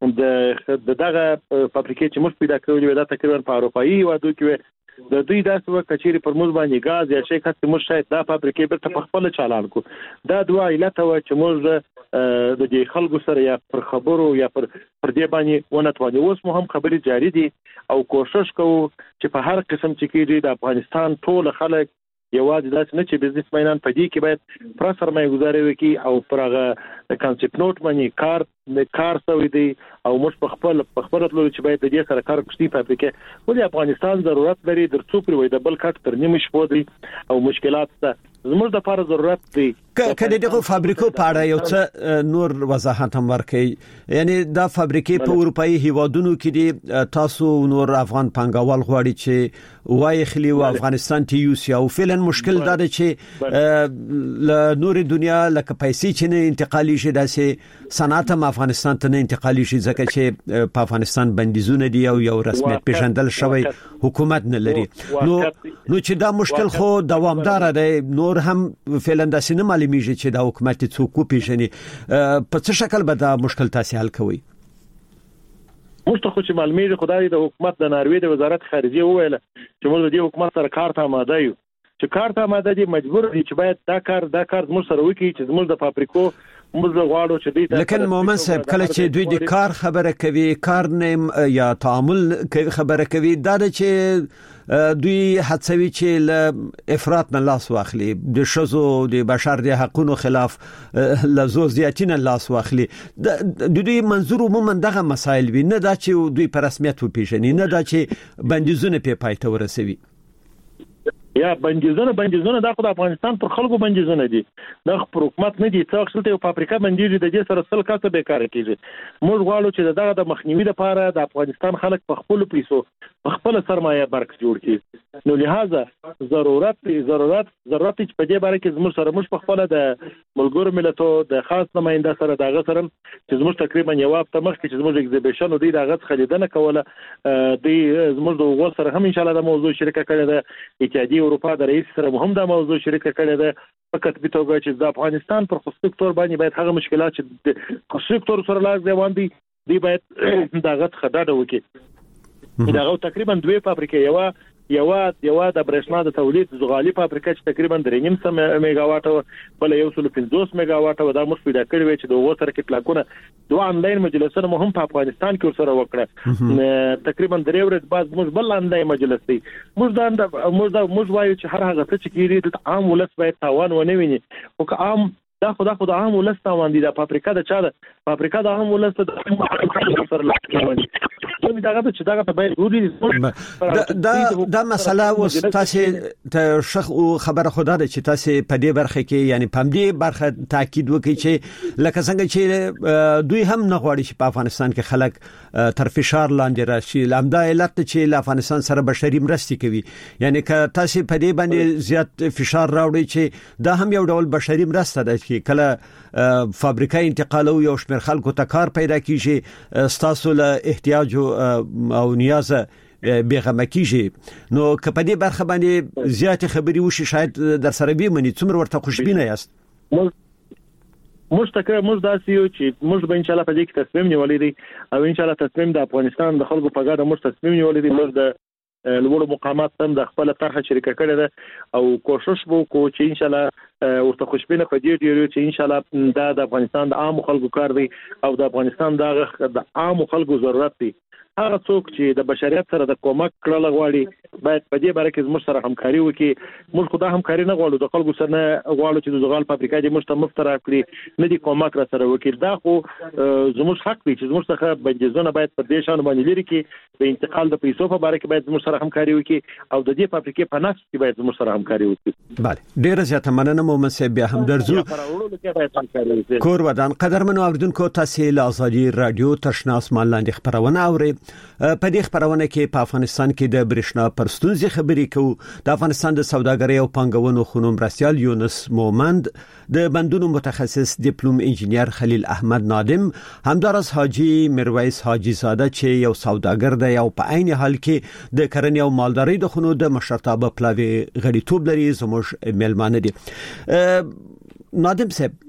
د دغه فابریکې چې موږ پیدا کړو دا تقریبا په اروپایي هیوادو کې د دوی داسې کچېری پر موږ باندې غاز یا شي کته موږ شاید دا فابریکې به په خپل چالان کو دا دوه علت و چې موږ د دې خلکو سره یا پر خبرو یا پر پر دې باندې ونتواني. اوس مو هم خبرې جاری دي او کوشش کوو چې په هر قسم چې کېږي د افغانستان ټول خلک یوازې داسې نه چې بزنس مینان په دې کې باید پر سرمایه گذاري وکړي او پرغه کانسپټ نوٹ باندې کار کار سوي دي او موږ په خپل په خبره تلو چې باید د دې سره کار وکړي. فابریکې ولې افغانستان ضرورت لري درڅو پر وای د بل کټ تر نیمه شپه دي او مشکلات ته زموږ د لپاره ضرورت دي. کله دغه فابریکو په اړه یو څه نور وضاحت هم ورکړي. یعنی دا فابریکې په اروپאי هیوادونو کې دي تاسو نور افغان پنګوال غواړي چې وای خلی او افغانستان ته یو سیاو فعلا مشکل دا دی چې له نور دنیا لکه پیسې چې نه انتقالي شي داسې صنعت هم افغانستان ته نه انتقالي شي ځکه چې په افغانستان بندیزونه دي او یو رسمیت پیژندل شوی حکومت نه لري. نو نو چې دا مشکل خو دوامدار دی نور هم فعلا داسې نه معلومیږي چې دا حکومت څوک پیژني په څه شکل به دا مشکل تاسو حل کوي؟ موږ ته خو چې معلومیږي خدای د حکومت د ناروې د وزارت خارجه وویل چې موږ د حکومت سره کار ته آماده یو چې کار ته آماده دي مجبور دي چې باید دا کار دا کار موږ سره وکړي چې موږ د فابریکو موږ غواړو چې دوی لکه مومن صاحب کله چې دوی د کار خبره کوي کار نیم یا تعامل کوي خبره کوي دا چې دوی هڅوي چې له افراط نه لاس واخلي د شذو د بشر د حقوقو خلاف لزو زیاتین لاس واخلي د دوی منظور عموما دغه مسایل وي نه دا چې دوی په رسمیت وپیژني نه دا چې بندیزونه په پایته ورسوي. یا بندیزونه بندیزونه د افغانستان پر خلکو بندیزونه دي د حکومت نه دي څو خپل یو فابریکه بندیږي د دې سره سل کاته به کار کوي. موږ غواړو چې دغه د مخنیوي لپاره د افغانستان خلک په خپل پیسو په خپل سرمایه برک جوړ کړي. نو لہذا ضرورت ضرورت ضرورت چې په دې باره کې زموږ سره موږ په خپل د ملګرو ملتو د خاص نماینده سره دغه سره چې زموږ تقریبا یو هفته مخکې چې زموږ ایگزیبیشن دی دغه خلیدنه کوله دی زموږ د وګړو سره هم ان شاء الله د موضوع شریکه کړي ده اتحادیه اروپا د رئیس سره هم دا موضوع شریکه کړي ده فقط به توګه چې د افغانستان پر خصوصي سکتور باندې باید هغه مشکلات چې خصوصي سکتور سره لاس دیوان دي دی باید دغه خداده وکړي. دغه تقریبا دوه فابریکې یو یو یو د برېښنا د تولید زغالي فابریکه چې تقریبا درې نیم سم میگاواټ بل یو سل پنځوس میگاواټ دا موږ پیدا کړی چې د وو سره کې پلاکونه دوه انلاین مجلسونه مهم په افغانستان کې سره وکړه تقریبا درې ورځې بعد موږ بل انلاین مجلس دی موږ دا موږ دا موږ وایو چې هر هغه څه چې کیږي د عام ولس باید تاوان ونه ویني او که عام دا خدا خدا عام ولس تاوان دي د فابریکه د چا د فابریکه د عام ولس د سره لاټوي نو دا غته چې دا غته باید ګوري دا دا مسله اوس تاسو ته شخ خبره خدا ده چې تاسو په دې برخه کې یعنی په دې برخه تاکید وکړي چې لکه څنګه چې دوی هم نه غواړي چې په افغانستان کې خلک تر فشار لاندې راشي لامدا علت چې له افغانستان سره بشري مرستې کوي یعنی که تاسو په دې باندې زیات فشار راوړي چې دا هم یو ډول بشري مرسته ده چې کله فابریکه انتقالو یو شمېر خلکو ته کار پیدا کیږي ستاسو له احتیاج او نیاز بیغمه کیږي نو کله دې برخه باندې زیات خبري وشي شاید در سره به منی څومره ورته خوشبینه یاست موږ تکره موږ داسې یو چې موږ به ان شاء الله په دې کې تصمیم نیولې دي او ان شاء الله تصمیم د افغانستان د خلکو په ګډه موږ تصمیم نیولې دي موږ د لوړ مقامات هم د خپل طرحه شریکه کړې ده او کوشش وکړو چې ان شاء الله ورته خوشبینه پدې ډیرو چې ان شاء الله دا د افغانستان د عام خلکو کار دی او د افغانستان د عام خلکو ضرورت دی هغه څوک چې د بشریت سره د کومک کړل غواړي باید په دې باره کې زموږ سره همکاري وکړي موږ خو دا همکاري نه غواړو د خلکو سره نه غواړو چې د زغال فابریکه دې موږ ته مفت راکړي نه دي کومک را سره وکړي دا خو زموږ حق دی چې زموږ څخه بنجزونه باید په دې شان باندې لري کې د انتقال د پیسو په باره کې باید زموږ سره همکاري وکړي او د دې فابریکې په نفس کې باید زموږ سره همکاري وکړي بله ډیره زیاته مننه مومن صاحب بیا هم درځو کور ودان قدرمنو اوریدونکو تاسو له ازادي رادیو تشنا اسمان لاندې خبرونه اورئ په دې خبرونه کې په افغانستان کې د برېښنا پر ستونزې خبرې کوو د افغانستان د سوداګرۍ او پانګونو خونو مرستیال یونس مومند د بندونو متخصص ډیپلوم انجینیر خلیل احمد نادم همدارس حاجی میرویس حاجی زاده چې یو سوداګر دی او په عین حال کې د کرنې او مالدارۍ د خونو د مشرتابه پلاوی غړیتوب لري زموږ میلمانه دي نادم صاحب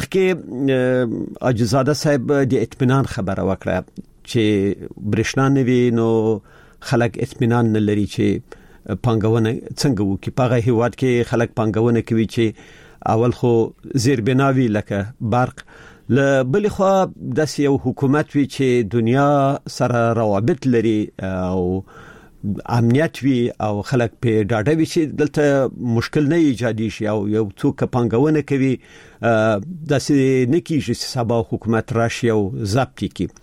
مخکې حاجی زاده صاحب د اطمینان خبره وکړه چې برېښنا نه وي نو خلک اطمینان نه لري چې پانګونه څنګه وکړي په هغه هیواد کې خلک پانګونه کوي چې اول خو زیربناوي لکه برق له بل خو د یو حکومت وی چې دنیا سره روابط لري او امنیت وی او خلک په ډاډه وي چې دلته مشکل نه ایجادي شي او یو څوک پانګونه کوي د سې نه کیږي چې سبا حکومت راشي او ضبط کړي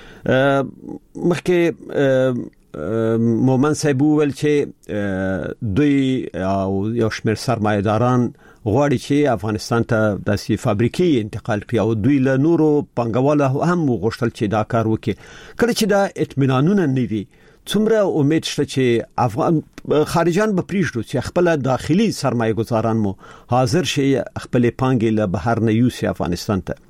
مخکې مومن صاحب ویل چې دوی او یو شمېر سرمایه‌داران غواړي چې افغانستان ته د سی فابریکې انتقال کړي او دوی له نورو پنګوالو هم غوښتل چې دا کار وکړي کله چې دا اطمینانونه نه وي څومره امید شته چې افغان خارجان به پریږدو چې خپل داخلي سرمایه گذاران مو حاضر شي خپل پانګې له بهر نه یوسي افغانستان ته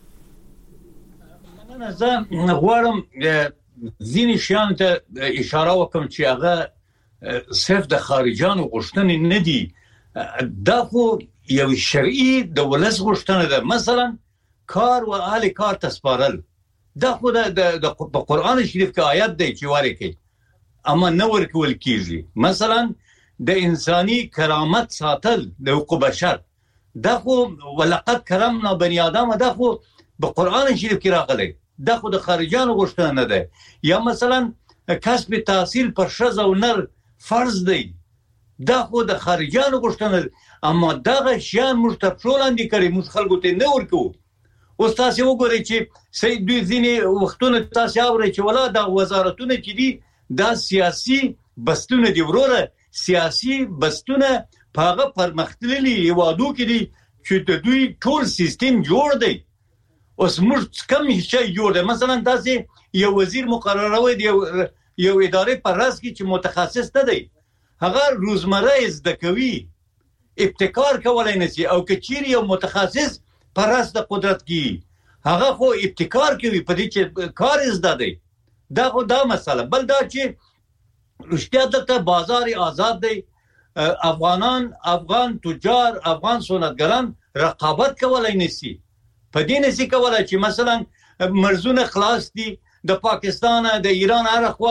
زه غواړم ځینې شیان ته اشاره وکم چې هغه صرف د خارجانو غوښتنې نه دي دا خو یو شرعي د ولس غوښتنه ده مثلا کار او اهل کار تسپارل دا خو د په قران شریف کې آیات دی چې واره کوي اما نه ورکول کیږي مثلا د انساني کرامت ساتل د حقوق بشر دا خو ولقد کرمنا بني ادم دا خو په قران شریف کې راغلی دا خو د خارجانو غوښتنه نه ده یا مثلا کسب تحصیل پر شذ او نر فرض دی دا خو د خارجانو غوښتنه اما دا شیان موږ ته ټولاندې کړي موږ خلکو ته نه ورکو اوس تاسو وګورئ چې سید دوی ځینې وختونه تاسو اورئ چې ولا د وزارتونو کې دي دا سیاسي بستونه دی وروره سیاسي بستونه په هغه پرمختللي هیوادو کې دي چې د دوی ټول سیستم جوړ دی اوس موږ کوم شي جوړ دی مثلا تاسو یو وزیر مقرروي دی یو ادارې پر راس کې چې متخصص نه دی هغه روزمره زده کوي ابتکار کولای نشي او کچيري یو متخصص پر راس د قدرت کې هغه خو ابتکار کوي په دې چې کار زده دی دا خو دا مسله بل دا چې رښتیا ته بازار آزاد دی افغانان افغان تجار افغان صنعتګران رقابت کولای نشي په دې نشي کولای چې مثلا مرزونه خلاص دي د پاکستان د ایران هرخوا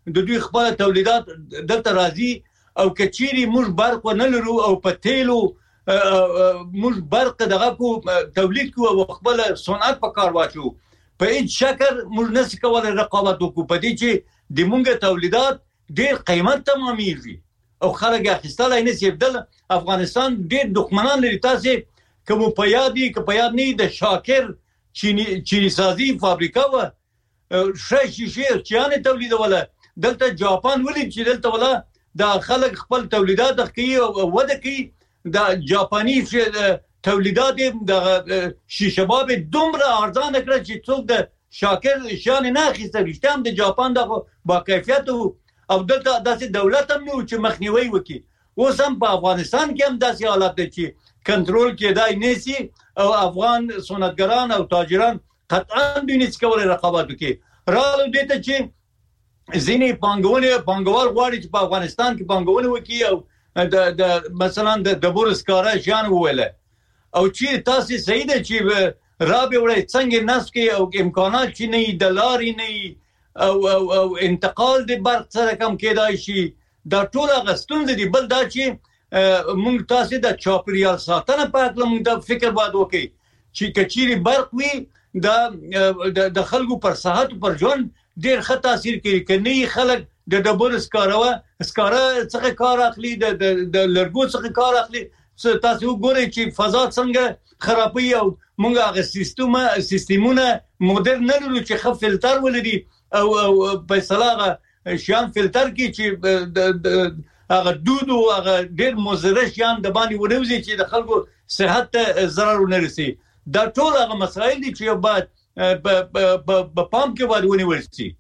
د دوی خپل تولیدات دلته راځي او کچيري موږ برق نه لرو او په تیلو موږ برق دغه کو تولید کو او خپل صنعت په کار واچو په هیڅ شکل موږ نشو کولای رقابت وکړو په دې چې د موږ تولیدات ډېر قیمت تمامېږي او خلک اخیستلای نه شي. بدل افغانستان ډېر دښمنان لري. تاسو کوم په یادي ک په یاد نه د شاکر چینی چینی سازي فابریکه و شې شې چانه تولیدوله. دلته جاپان ولې چې دلته ولا د خلک خپل تولیدات کوي او وده کوي. د جاپاني تولیدات د شیشه باب دومره ارزان کړ چې څوک د شاکر شان نه اخیسته. رښتیا د جاپان د با کیفیت او دلته داسې دولت هم نو چې مخنیوي وکړي. اوس هم په افغانستان کې هم داسې حالات دي چې کنټرول کېدای نشي او افغان صنعتګران او تاجران قطعا دوی نشي کولای رقابت وکړي. راغلو دې ته چې ځینې پانګونه پانګوال غواړي چې په افغانستان کې پانګونه وکړي او د د مثلا د بورسکاره شان وویل او چې تاسو صحیح ده چې رابع وړي څنګه نس کې او امکانات چې نه د لارې نه او او او انتقال د برق سره کم کېدای شي. دا ټول غستون دي. بل دا چې موږ تاسو د چاپریال ساتنه په اړه موږ د فکر باید وکړي چې کچيري برق وي د د خلکو پر صحت او پر ژوند ډېر ښه تاثیر کوي. کني خلک د ډبر سکاروه سکاره څخه کار اخلي د د لرګو څخه کار اخلي. تاسو وګورئ چې فضا څنګه خرابوي او موږ هغه سیستم سیستمونه مدرن نه لرو چې ښه فلټر ولري او په صلاحه شیان فلټر کی چې هغه دود او هغه ډېر مضر شیان د باندې ونوزي چې د خلکو صحت ته ضرر ونرسي. دا ټول هغه مسایل دي چې باید په پام کې باید ونیول شي.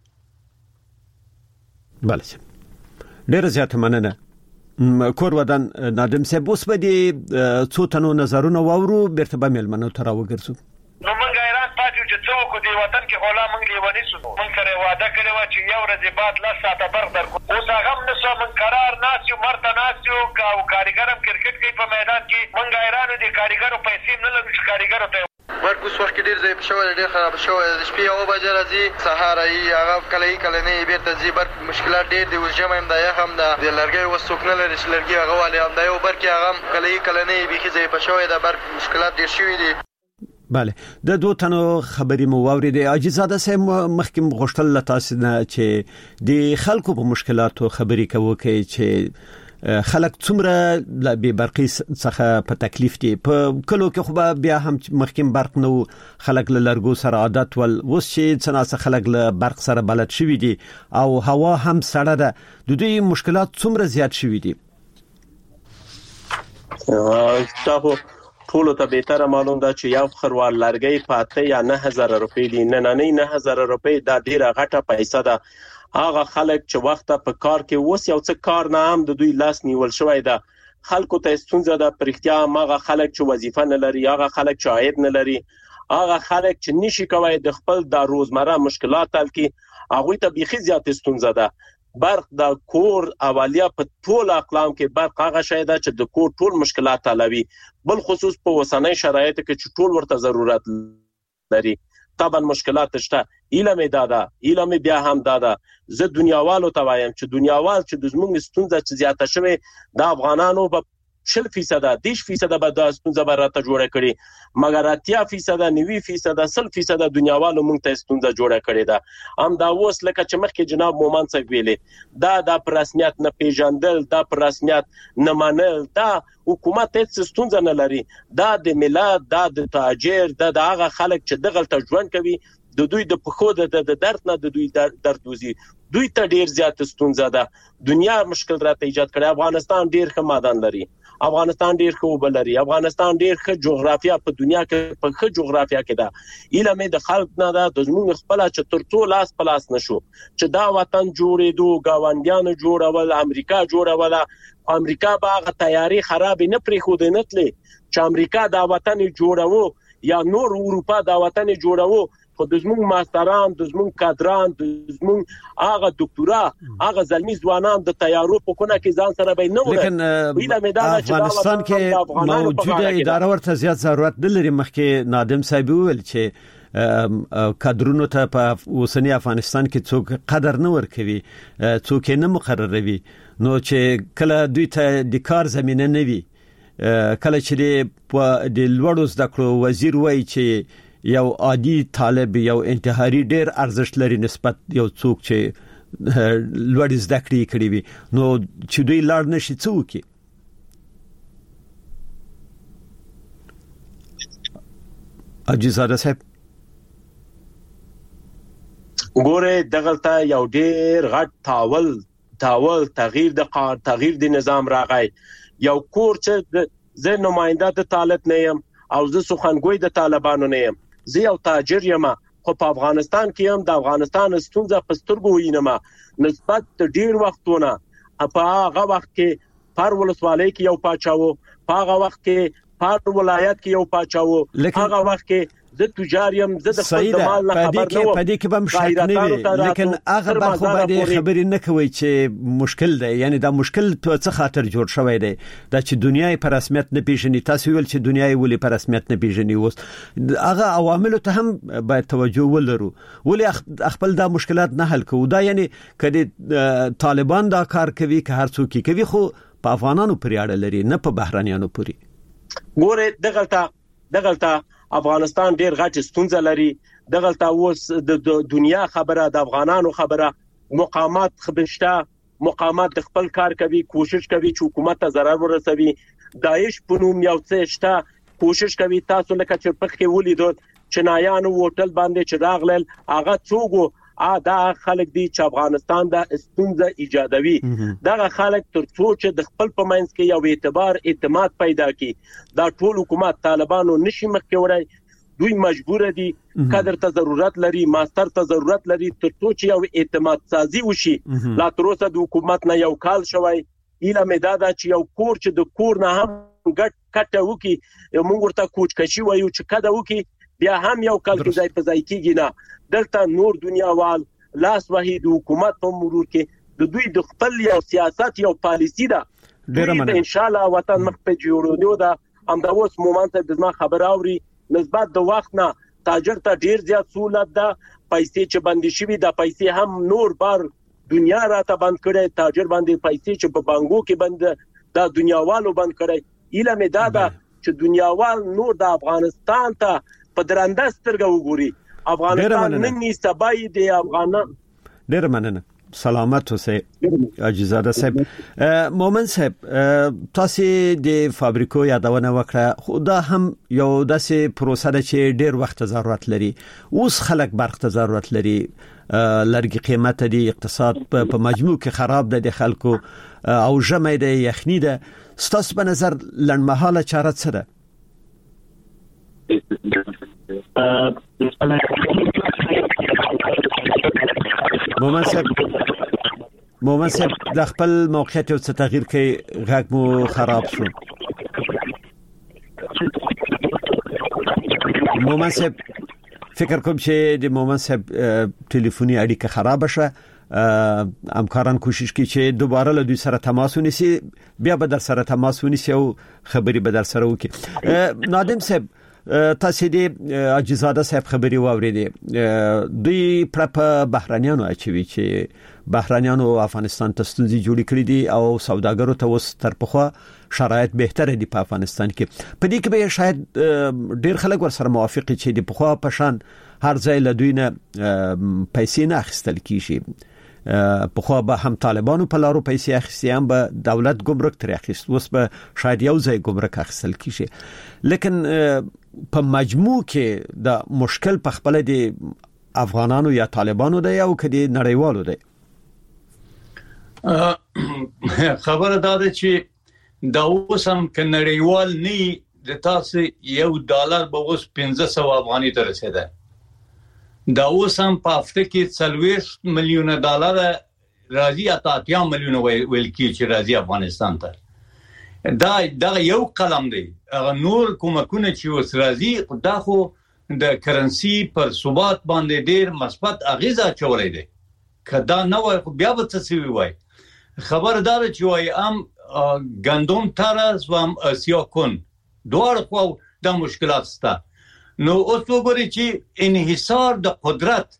بله ډېر زیات مننه. کور ودان نادم صاحب اوس به دي څو تنو نظرونه واورو بیرته به ملمنو ته راوګرځو. نو موږ ایران پاتې چې څوک دی وطن کې غلا موږ لیونی سو. موږ سره وعده کړی و چې یو ورځ بعد لا ساعته برق درکو. اوس هغه هم نشو موږ قرار ناسیو مرته ناسیو او کاریګرم کرکټ کوي په میدان کې. موږ ایران دي کاریګرو پیسې نه لرو چې کاریګرو ته برق اوس وخت ډیر ځای په شوی ډیر خراب شوی. د شپې یو بجې راځي سهار یې هغه کله یې کله نه بیرته ځي. برق مشکلات ډیر دي. اوس جمع هم دا یخ هم دا د لرګي وسوک نه لري چې لرګي هغه والي هم دا یو برق هغه کله یې کله نه بیخي ځای په شوی. دا برق مشکلات ډیر شوی دي. بله د دوه تنو خبرې مو واورېدې. عاجزاده صاحب مخکې غوښتل له تاسو نه چې د خلکو په مشکلاتو خبرې کوي چې خلک څومره له بې برقي څخه په تکلیف دي. په کلو کې خو بیا هم مخکې برق نو خلک له لرګو سره عادت ول. اوس چې څنګه خلک له برق سره بلد شوي دي او هوا هم سړه ده. د دوی مشکلات څومره زیات شوي دي؟ تاسو ټول ته به تر معلوم ده چې یو خروار لرګي پاته یا نه هزار روپۍ دي. نه نه نه هزار روپۍ دا ډیره غټه پیسې ده. هغه خلک چې وخت په کار کې وس یو څه کار نه هم د دوی لاس نیول شوی ده. خلکو ته ستونزه ده پرختیا. هغه خلک چې وظیفه نه لري، هغه خلک چې عاید نه لري، هغه خلک چې نشي کوي د خپل د روزمره مشکلات حل کړي، هغه ته بيخي زیات ستونزه ده. برق د کور اولیه په ټول اقلام کې برق هغه شی ده چې د کور ټول مشکلات حلوي، بل خصوص په وسنۍ شرایطو کې چې ټول ورته ضرورت لري. طبعا مشکلات شته. علم دادا علم بیا هم دادا زه دنیاوالو ته وایم چې دنیاوال چې د زموږ ستونزه چې زیاته شوه د افغانانو په شل فیصد دیش فیصد به د ستونزه برته جوړه کړي، مګر اتیا فیصد نوي فیصد سل فیصد دنیاوالو مونږ ته ستونزه جوړه کړي ده. هم دا اوس لکه چې مخکې جناب مومن صاحب ویلي دا د رسمیت نه پیژندل، دا رسمیت نه منل، دا حکومت هیڅ ستونزه نه لري. دا د ملت، دا د تاجر، دا د هغه خلک چې دغلته ژوند کوي د دوی د پخو د درد نه د دوی درد وزي دوی ته ډیر زیات ستونزه ده. دنیا مشکل راته ایجاد کړي. افغانستان ډیر ښه معدن لري، افغانستان ډیر ښه وبل لري، افغانستان ډیر ښه جغرافیه په دنیا کې په ښه جغرافیه کې ده. علم د خلک نه ده د زموږ خپل چې تر ټولو لاس پلاس نشو چې دا وطن جوړېدو گاونډیانو جوړول، امریکا جوړوله. امریکا باغه تیاری خراب نه پرې خو دې نتلې چې امریکا دا وطن جوړاو یا نور اروپا دا وطن جوړاو، خو د زموږ ماستران، د زموږ کادران، د زموږ هغه ډاکټرا، هغه زلمی ځوانان د تیارو په کونه کې ځان سره به نه وړي. لیکن افغانستان کې موجوده اداره ورته زیات ضرورت نه لري. مخکې نادم صاحب ویل چې کادرونو ته په اوسنی افغانستان کې څوک قدر نه ورکوي، څوک نه مقرروي، نو چې کله دوی ته د کار زمينه نه وي، کله چې په د لوړو زده کړو وزیر وایي چې یو عادي طالب یو انتحاري ډیر ارزښت لري نسبت یو څوک چې لوړ زده کړې کړې وي، نو چې دوی لاړ نشي څوک عجیزاده صاحب ګوره دغلطه یو ډیر غټ تاول تاول تغییر د قار تغییر د نظام راغی. یو کور چې زه نماینده د طالب نه يم او زه سخنګوی د طالبانو نه يم، زه یو تاجر یم، خو په افغانستان کې هم د افغانستان ستونزه په سترګو وینم. نسبت ډیر وختونه په هغه وخت کې پر ولسوالۍ کې یو پاچاو، په هغه وخت کې پر ولایت کې یو پاچاو، هغه وخت کې زه تجار یم، زه د خپل مال نه خبر نه وم. په دې کې به مشکل نه وي، لیکن هغه برخو باندې خبرې نه کوي چې مشکل دی، یعنی دا مشکل په څه خاطر جوړ شوی دی، دا چې دنیاي په رسمیت نه پیژني. تاسو ویل چې دنیاي ولې په رسمیت نه پیژني، اوس هغه عوامل ته هم باید توجه ولرو، ولې خپل دا مشکلات نه حل کوو. دا یعنی کله طالبان دا کار کوي که هر څوک کوي، خو په افغانانو پرې اړه لري نه په بهرانيانو پورې. ګوره دغلطه دغلطه افغانستان ډیر غټ ستونزه لري. دغلطه اوس د دنیا خبره، د افغانانو خبره، مقامات خبرشته، مقامات د خپل کار کوي، کوشش کوي چې حکومت ته ضرر ورسوي. داعش په نوم یو څه شته کوشش کوي. تاسو لکه چې پخې ولیدو چنایانو هوټل باندې چې راغلل، هغه څوګو ا دا خلک دي چې افغانستان د ستونزه ایجادوي. دغه خلک تر څو چې د خپل په منځ کې یو اعتبار اعتماد پیدا کړي، دا ټول حکومت طالبانو نشي مخکې وړي. دوی مجبور دي، قدر ته ضرورت لري، ماستر ته ضرورت لري، تر څو چې یو اعتماد سازي وشي. لا تر اوسه د حکومت نه یو کال شوی، اله مدادا چې یو کور چې د کور نه هم ګټ کټه وکي، موږ ورته کوچکشي وایو چې کده وکي، بیا هم یو کال کې ځای په ځای کېږي نه. دلته نور دنیاوال لاس وحید حکومت په مرور کې د دوی د خپل یو سیاست یو پالیسی ده. ان شاء الله وطن مخ په جوړونیو ده. هم دا اوس مومنت د زما خبر اوري نسبت د وخت نه تاجر ته ډیر زیات سہولت ده. پیسې چې بندي شوی د پیسې هم نور بار دنیا راته بند کړي، تاجر باندې پیسې چې په بانکو کې بند د دنیاوالو بند کړي. اله مې دا ده چې دنیاوال نور د افغانستان ته په درنده سترګه وګوري. افغانستان نن سبای دی افغانان. ډیر مننه. سلامت اوسئ عجیزاده صاحب. مومن صاحب تاسو د فابریکو یادونه وکړه، خو دا هم یو داسې پروسه ده چې ډیر وخت ضرورت لري. اوس خلک برق ته ضرورت لري، لرګي قیمت دي، اقتصاد په مجموع کې خراب ده، د خلکو او جمع ده، یخنی ده. ستاسو په نظر لنډمهاله چاره څه ده؟ مومن صاحب مومن صاحب د خپل موقعیت یو څه تغییر کوي، غږ مو خراب شو. مومن صاحب فکر کوم چې د مومن صاحب ټلیفوني اړیکه خراب شوه. همکاران کوشش کوي چې دوباره له دوی سره تماس ونیسي، بیا به در سره تماس ونیسي او خبري به در سره وکړي. نادم صاحب تاسو دې عجیزاده صاحب خبري واورېدې، دوی په بهرانيانو اچوي چې بهرانيانو افغانستان ته ستونزې جوړې کړې دي او سوداګرو ته اوس تر پخوا شرایط بهتره دي په افغانستان کې. په دې کې به شاید ډیر خلک ورسره موافق چې د پخوا په شان هر ځای له دوی نه پیسې نه اخیستل کیږي. په خو به هم طالبانو په لارو پیسې اخیستي، هم به دولت ګمرک تر اخیست، اوس به شاید یو ځای ګمرک اخیستل کیږي. لیکن په مجموع کې د مشکل په خپل د افغانانو یا طالبانو دی او کدي نړیوالو دی. خبره دا ده چې دا اوس هم ک نړیوال نه د تاسو یو ډالر به اوس پنځه سوه افغاني ته رسیدای. دا اوس هم په هفته کې څلوېښت میلیونه ډالر راځي، اته اتیا میلیونه ویل کېږي چې راځي افغانستان ته. دا دا یو قلم دی. هغه نور کومکونه چې اوس راځي دا خو د کرنسي پر ثبات باندې ډیر مثبت اغیزه چولې ده. کدا نه وای خو بیا به څه وای. خبردار چې وای ام ګندم ترز و ام سیاکون دوار خو د مشکلات ستا نو اوس وګورئ چې انحصار د قدرت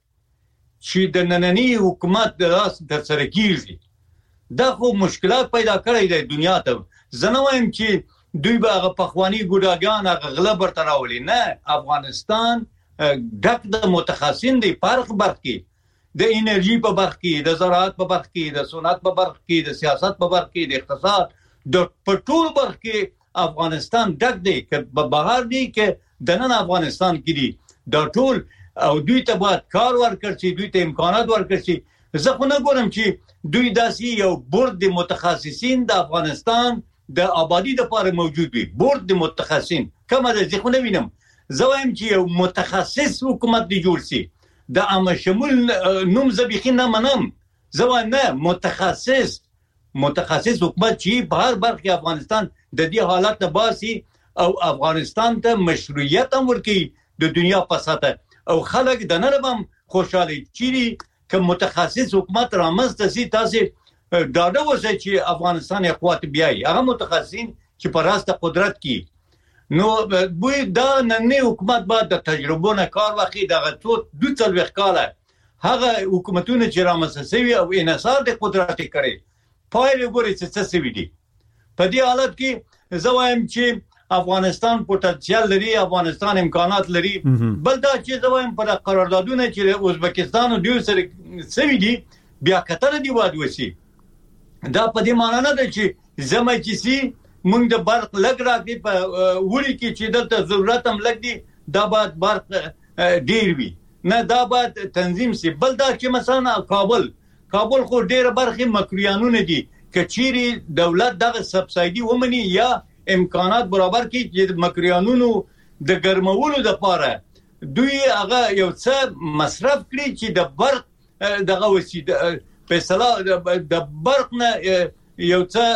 چې د نننی حکومت د لاس تر سره کیږي دا خو مشکلات پیدا کړی دی دنیا ته زه نه وایم چې دوی به هغه پخواني ګوډاګان هغه غله برته راولي نه افغانستان ډک د متخصصین دی فرق برخ کې د انرژي په برخ کې د زراعت په برخ کې د صنعت په برخ کې د سیاست په برخ کې د اقتصاد د پټول برخ کې افغانستان ډک دی که بهر دی که د نن افغانستان کې دی دا ټول او دوی ته باید کار ورکړ شي دوی ته امکانات ورکړ شي زه خو نه ګورم چې دوی داسې یو بورډ د متخصصین د افغانستان د آبادی لپاره موجود وي بورډ د متخصصین کومه ده زه خو نه وینم زه وایم چې یو متخصص حکومت دی جوړ شي د عامه شمول نوم زه بیخي نه منم زه وایم نه متخصص متخصص حکومت چې په هر برخه افغانستان د دې حالت نه باسي او افغانستان ته مشروعیت هم ورکړي د دنیا په سطح او خلک د نن هم خوشاله چیرې که متخصص حکومت رامنځته شي تاسو ډاډه اوسئ چې افغانستان یې قوت بیاي هغه متخصصین چې په راسته قدرت کې نو دوی دا نننی حکومت باید د تجربو نه کار واخلي دغه څو دوه څلوېښت کاله هغه حکومتونه چې رامنځته شوي او انحصار د قدرت یې کړی پایلې ګورئ چې څه شوي دي په دې حالت کې زه وایم چې افغانستان پوتنسیال لري افغانستان امکانات لري بل دا چې زه وایم په قراردادونه چې ازبکستان او دوی سره سوي دي بیا کتنه دی واد وسی دا په دې معنی نه ده چې زمای چې سي موږ د برق لګ راکې په وړي کې چې دلته ضرورت هم لګ دي دا باید برق ډیر وي نه دا باید تنظیم سي بل دا چې مثلا کابل کابل خو ډیر برخه مکریانونه دي کچيري دولت دغه سبسایډي ومني یا امکانات برابر کی چې مکریانونو د ګرمولو لپاره دوی هغه یو څه مصرف کړي چې د برق دغه وسیله په اصطلاح د برق نه یو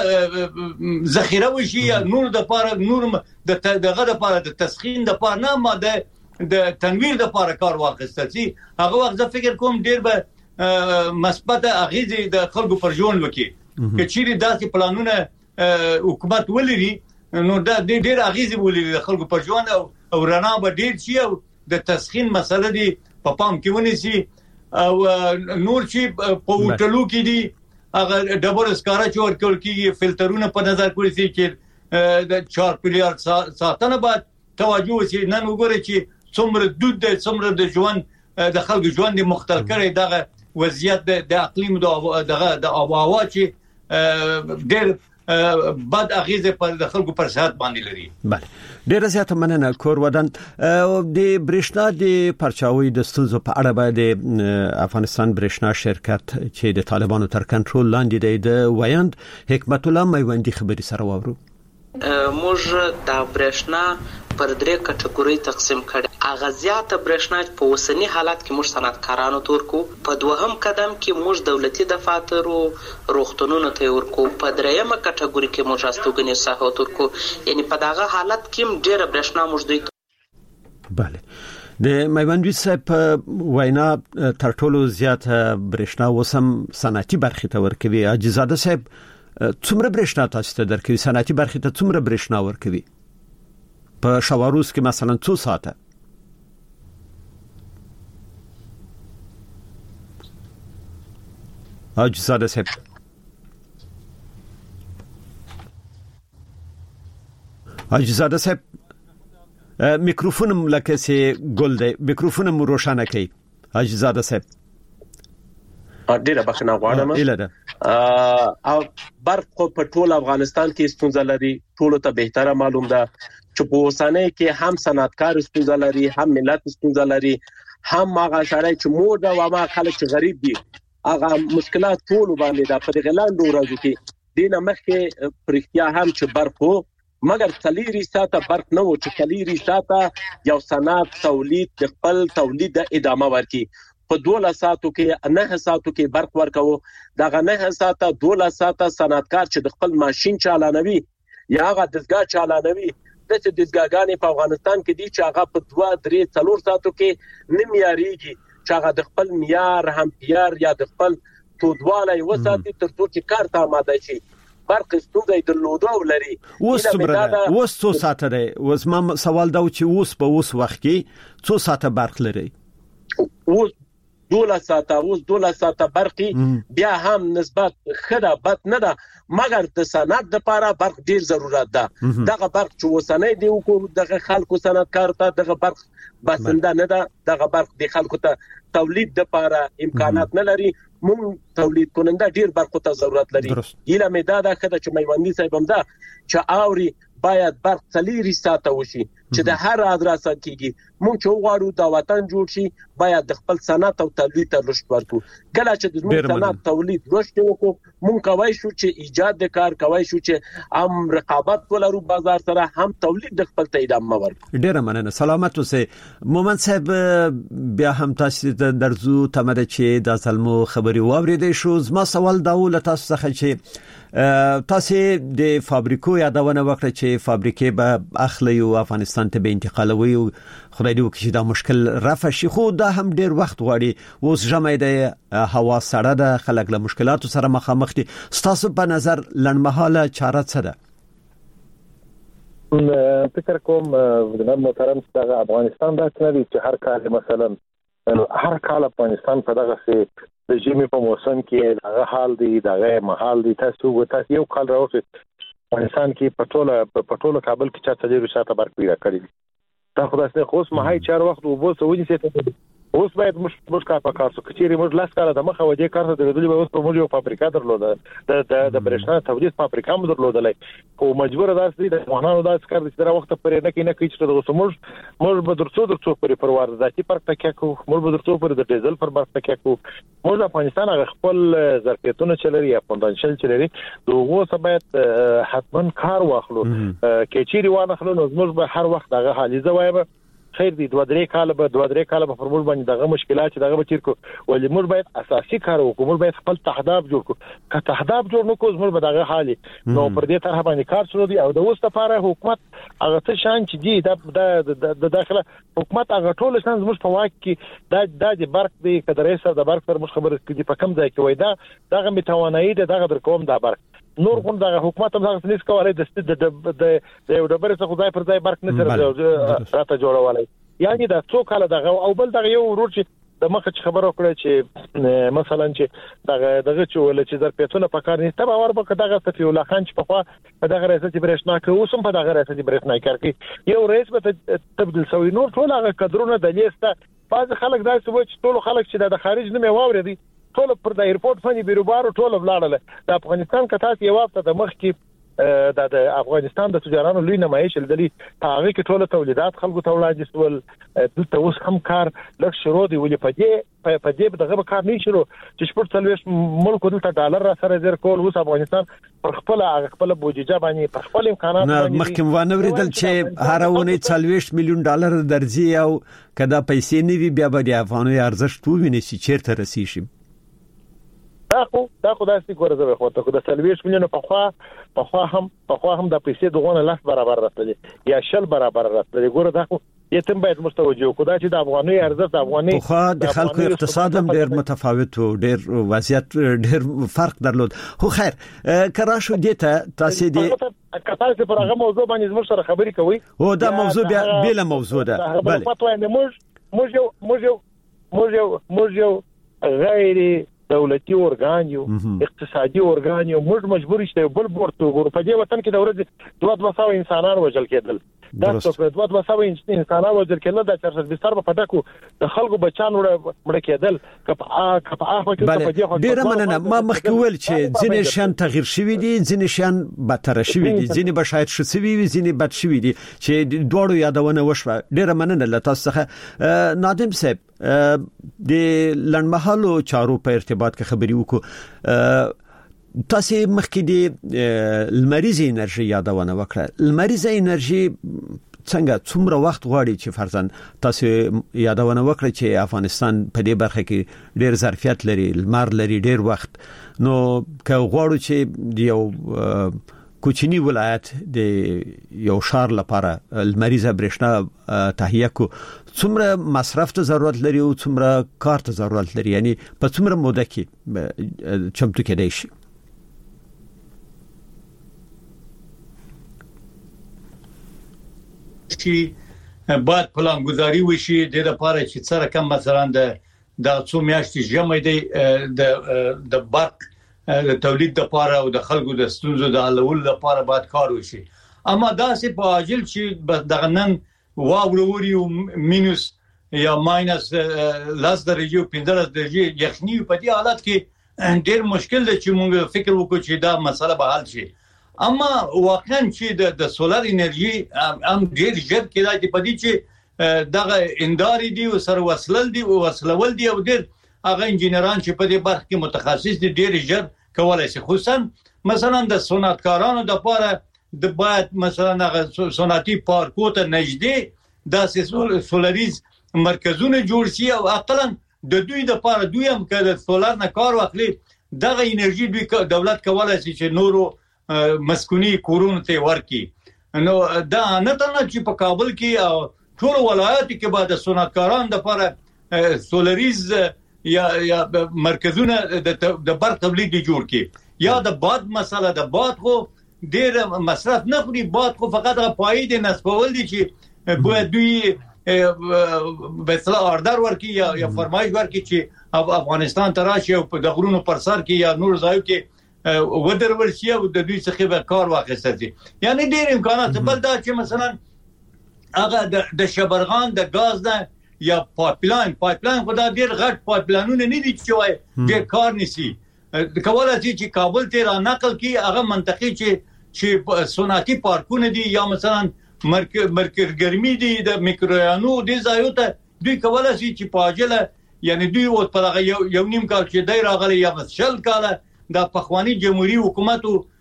څه ذخیره وشي یا نور د لپاره نور د دغه لپاره د تسخين د لپاره نه ماده د تنویر د لپاره کار واخیستل شي هغه وخت زه فکر کوم ډیر به مثبت اغیزه د خلکو پر ژوند وکړي کچيري داسې پلانونه حکومت ولري نو دا ډېر اغیزه ولري د خلکو پر ژوند او رڼا به ډېر شي او د تسخين مسله دی په پام کې ونیسي او نور چې په وټلو کې دي هغه ډبر اسکارا چې ورکول کېږي فلټرونه په نظر کول شي چې د چار پلیار ساتنه باید توجه وشي نن وګورئ چې څومره دود د څومره د ژوند د خلکو ژوند مختل کړي دغه وضعیت د اقلیم دغه د آب و هوا چې ډېر بد اغیزه پر د خلکو پر صحت باندې لري بله ډیره زیاته مننه کور ودان د برېښنا د پرچاوي د ستونزو په اړه باید د افغانستان برېښنا شرکت چې د طالبانو تر کنټرول لاندې دی د ویاند حکمت الله میوندي خبري سره وورو موږ د برېښنا پر درې کټګوري تقسیم کړي اغازيات برېښنا په وسنی حالت کې موږ صنعتکارانو تورکو په دوهم قدم کې موږ دولتي دفاترو روغتونونو ته ورکو په دریمه کټګوري کې موږ استوګنې ساحو تورکو یعنی په دغه حالت کې ډېر برېښنا موږ دوی بله د میوندوی صاحب وینا تر ټولو زیات برېښنا وسم صنعتي برخه ته ورکوي اجازه صاحب څومره برېښنا تاسو ته درکوي صنعتي برخه ته څومره برېښنا ورکوي په شواروز کې مثلا څو ساعته اجازه صاحب اجازه صاحب میکروفونم لکه سي ګل دی میکروفونم روښانه کړئ اجازه صاحب ډیره بخښنه غواړم او برق په ټول افغانستان کې ستونزه لري ټول ته بهتره معلوم ده چې په وسانه کې هم صنعتکار ستونزه لري هم ملت ستونزه لري هم هغه شړای چې مور دا و ما خلک چې غریب دي هغه مشکلات ټول باندې د پرغلان ورځو کې دینه مخکې پرختیا هم چې برق وو مګر کلیری ساته برق نه و چې کلیری ساته یو صنعت تولید د خپل تولید د ادامه ورکي په دوله ساتو کې نه ساتو کې برق ورکو دغه نه ساته دوله ساته صنعتکار چې د خپل ماشين چالانوي یا هغه دزګا چالانوي د چې دزګاګانې په افغانستان کې دي چې هغه په دوه درې څلور ساتو کې نیم یاریږي چې هغه د خپل معیار هم پیار یا د خپل تودواله وساتي تر څو چې کار ته آماده شي برق ستونزه درلوده ولري. اوس څومره اوس څو ساعته دی؟ اوس ما سوال دا چې اوس په اوس وخت کې څو ساعته برق لري؟ اوس دوله ساعته اوس دوله ساعته برقي بیا هم نسبت خدا بد نه ده، مګر د صنعت لپاره برق ډیر ضرورت ده. دغه برق چې وسنۍ دی او دغه خلکو صنعتکار ته دغه برق بسنده نه ده، دغه برق د خلکو ته تولید لپاره امکانات نه لري. مون تولید کننده ډیر برق ته ضرورت لري. ایله مې دا ده کده چې میوندی صاحب هم ده چې اوري باید برق څلور ساعته وشي چې د هر ادرسه کېږي. مونږ چې وغواړو دا وطن جوړ شي باید د خپل صنعت او تولید ته رشد ورکړو. کله چې د موږ صنعت تولید رشد وکړو مونږ کوي شو چې ایجاد د کار کوي شو چې هم رقابت ولرو بازار سره، هم تولید د خپل ته ادامه ورکړو. ډیره مننه، سلامت اوسئ. مومند صاحب بیا هم تاسو ته درځو تمره چې د ظلمو خبري واوریدې شو. زما سوال دا و تاسو څخه چې تاسو د فابریکو یادونه وکړه چې فابریکې به اخلي او افغانستان ته به انتقالوي او خدای دې وکړي چې دا مشکل رفع شي، خو دا هم ډیر وخت غواړي. اوس ژمي د هوا سړه ده، خلک له مشکلاتو سره مخامخ دي. ستاسو په نظر لنډمهاله چاره څه ده؟ فکر کوم جناب محترم څنګه افغانستان دا څنګه دي چې هر کال مثلا هر کال افغانستان په دغه سي د ژمي په موسم کې دغه حال دی، دغه محل دی. تاسو وتاسو یو کال راوځي افغانستان کې پټوله پټوله کابل کې چا تجربه شاته برق پیدا کړی. دا خدای سره خو اوس مهای چار وخت وبو سوونی سي اوس باید مش مش کار پکار سو کچيري موږ لاس کار د مخه ودی کار ته درېدلی به اوس په موږ یو فابریکا درلوده د د برېښنا تولید فابریکا مو درلودلای خو مجبور داسې د افغانانو داس کار د وخت پرې نه کې نه کې چې د موږ موږ به درڅو درڅو پرې پروار ذاتي پر تکیا کو موږ به درڅو پر د ډیزل پر بار تکیا کو. موږ افغانستان هغه خپل ظرفیتونه چلري یا پوتنشل چلري دوغه سبات حتمن کار واخلو کچيري وانه خلونو موږ به هر وخت هغه حالي زوايبه خیر دي دوه درې کال به دوه درې کال به فرمول باندې دغه مشکلات چې دغه بچیر کو ولې موږ باید اساسي کار وکړو، موږ باید خپل تهداب جوړ کړو. که تهداب جوړ نکوز موږ به دغه حالي نو پر دې طرح باندې کار شروع دي. او د اوس لپاره حکومت هغه څه شان چې دی د داخله حکومت هغه ټول شان زموږ په واک کې دا د برق دی کډرې سره د برق پر مخ خبره کې په کم ځای کې وای دا دغه متوانایي دغه در کوم دا برق نور غون دغه حکومت هم څنګه نس کولای د د د یو ډبره څخه ځای پر ځای برق نه سره راته جوړولای. یعنی دا څو کال دغه او بل دغه یو ورور چې د مخه خبرو کړی چې مثلا چې دغه دغه چې ول چې ظرفیتونه په کار نه تبا ور به دغه صفی الله خان چې په خوا په دغه ریاست برېښنا کې اوسم په دغه ریاست برېښنا کې یو رئیس به تبدیل شوی. نور ټول هغه کډرونه د لیسته بعض خلک دا چې ټول خلک چې د خارج نه میواوري دي ټول پر د ایرپورټ باندې بیروبارو ټول ولاړل. د افغانستان کتاس یو وخت د مخ کې د د افغانستان د تجارانو لوی نمایش لري هغه کې ټول تولیدات خلکو ته ولاړ سول. دلته اوس هم کار لږ شروع دی ولې په دې په دې دغه کار نه شروع چې شپږ څلويش ملک دلته ډالر را سره زر کول. اوس افغانستان پر خپل خپل بودیجه باندې پر خپل امکانات باندې مخکې وانه ورېدل چې هرونه څلويش میلیون ډالر درځي او کدا پیسې نه وي بیا به د افغاني ارزښت وویني چې چیرته رسیږي. دا خو دا خو داسې ګورځوي خو ته د څلويش میلیون په خوا په خوا هم په خوا هم د پیسې دغه لاس برابر راتللی یا شل برابر راتللی. ګوره دا خو یتم باید مستوجه کو دا چې د افغاني ارزښت د افغاني خو د خلکو اقتصاد هم ډیر متفاوت او ډیر وضعیت ډیر فرق درلود. خو خیر کرا شو دیته تاسو دې کتاس پر هغه موضوع باندې زموږ سره خبرې کوي او دا موضوع بیا بیل موضوع ده. بله موږ موږ یو موږ یو موږ یو موږ یو غیر دولتي اورګان یو اقتصادي اورګان یو موږ مجبور یو بل ورته ګور په دې وطن کې د ورځ دوه دوه سو انسانان وژل کېدل. دا څو دوه دوه سو انسانان وژل کېدل د چرڅ بستر په پټکو د خلکو بچان مړ کېدل. کپا کپا هغه کې په دې ډیر مننه. ما مخکې ویل چې ځینې شان تغییر شوی دي، ځینې شان بدتر شوی دي، ځینې به شاید ښه شوی وي، ځینې بد شوی دي چې دوړو یادونه وشوه. ډیر مننه له تاسو څخه. نادم صاحب د لنډمحلو چارو په ارتباط کې خبرې وکړو. تاسو مخکې د لمریزه انرژي یادونه وکړه. لمریزه انرژي څنګه څومره وخت غواړي چې فرضاً تاسو یادونه وکړه چې افغانستان په دې برخه کې ډېر ظرفیت لري، لمر لري ډېر وخت. نو که غواړو چې یو کوچنی ولایت د یو شهر لپاره لمریزه برېښنا تهیه کو څومره مصرف ته ضرورت لري او څومره کار ته ضرورت لري، یعنی په څومره موده کې چمتو کېدای شي؟ وشي باید پلان گذاری وشي د لپاره چې سره کم مثلا د د څو میاشتې جمع دی د د برق د تولید لپاره او د خلکو د ستونزو د حلول لپاره باید کار وشي. اما دا سه په عاجل چې دغه نن واوروري او مینوس یا ماینس لاس درجه او پنځه درجه یخني په دې حالت کې ډېر مشکل دی چې موږ فکر وکړو چې دا مسله به حل شي. اما واقعا چې د سولر انرژي هم ډېر ژر کېدای چې په دې چې دغه انداري دی او سره وصلل دی او وصلول دی او ډېر هغه انجنیران چې په دې برخه کې متخصص دي ډېر ژر کولای شي. خصوصا مثلا د صنعتکارانو د لپاره د باید مثلا هغه صنعتي پارکو ته نږدې د سولریز مرکزونه جوړ شي او اقلا د دوی د لپاره دوی هم کله سولر نه کار واخلي دغه انرژي دوی دولت کولای شي چې نورو مسکونی کورونو ته ورکي. نو دا نه تنه چې په کابل کې او ټول ولایت کې بعد صنعتکاران د لپاره سولریز یا یا مرکزونه د برق تولید جوړ کړي یا د باد مسله د باد خو ډېر مصرف نه خوري. باد خو فقط پای دی نسبول دي چې باید دوی به اصطلاح اوردر ورکي یا یا فرمایش ورکي چې افغانستان ته راشي او په دغرونو پر سر کې یا نور ځایو کې ودرول شي او د دوی څخه به کار واخیستل شي. یعنی ډېر امکانات بل دا چې مثلا هغه د شبرغان د غاز نه یا پایپلاین پایپلاین خدا ډېر غټ پایپلاینونه نه دي چې وای ډېر کار نشي کولای شي چې کابل ته را نقل کی هغه منطقي چې چې صنعتي پارکونه دي یا مثلا مرکز ګرمي دي د میکرویانو د ځایوته دوی کولای شي چې پاجله یعنی دوی او په یو نیم کال چې دای راغلي یا شل کاله د پخوانی جمهوریت حکومت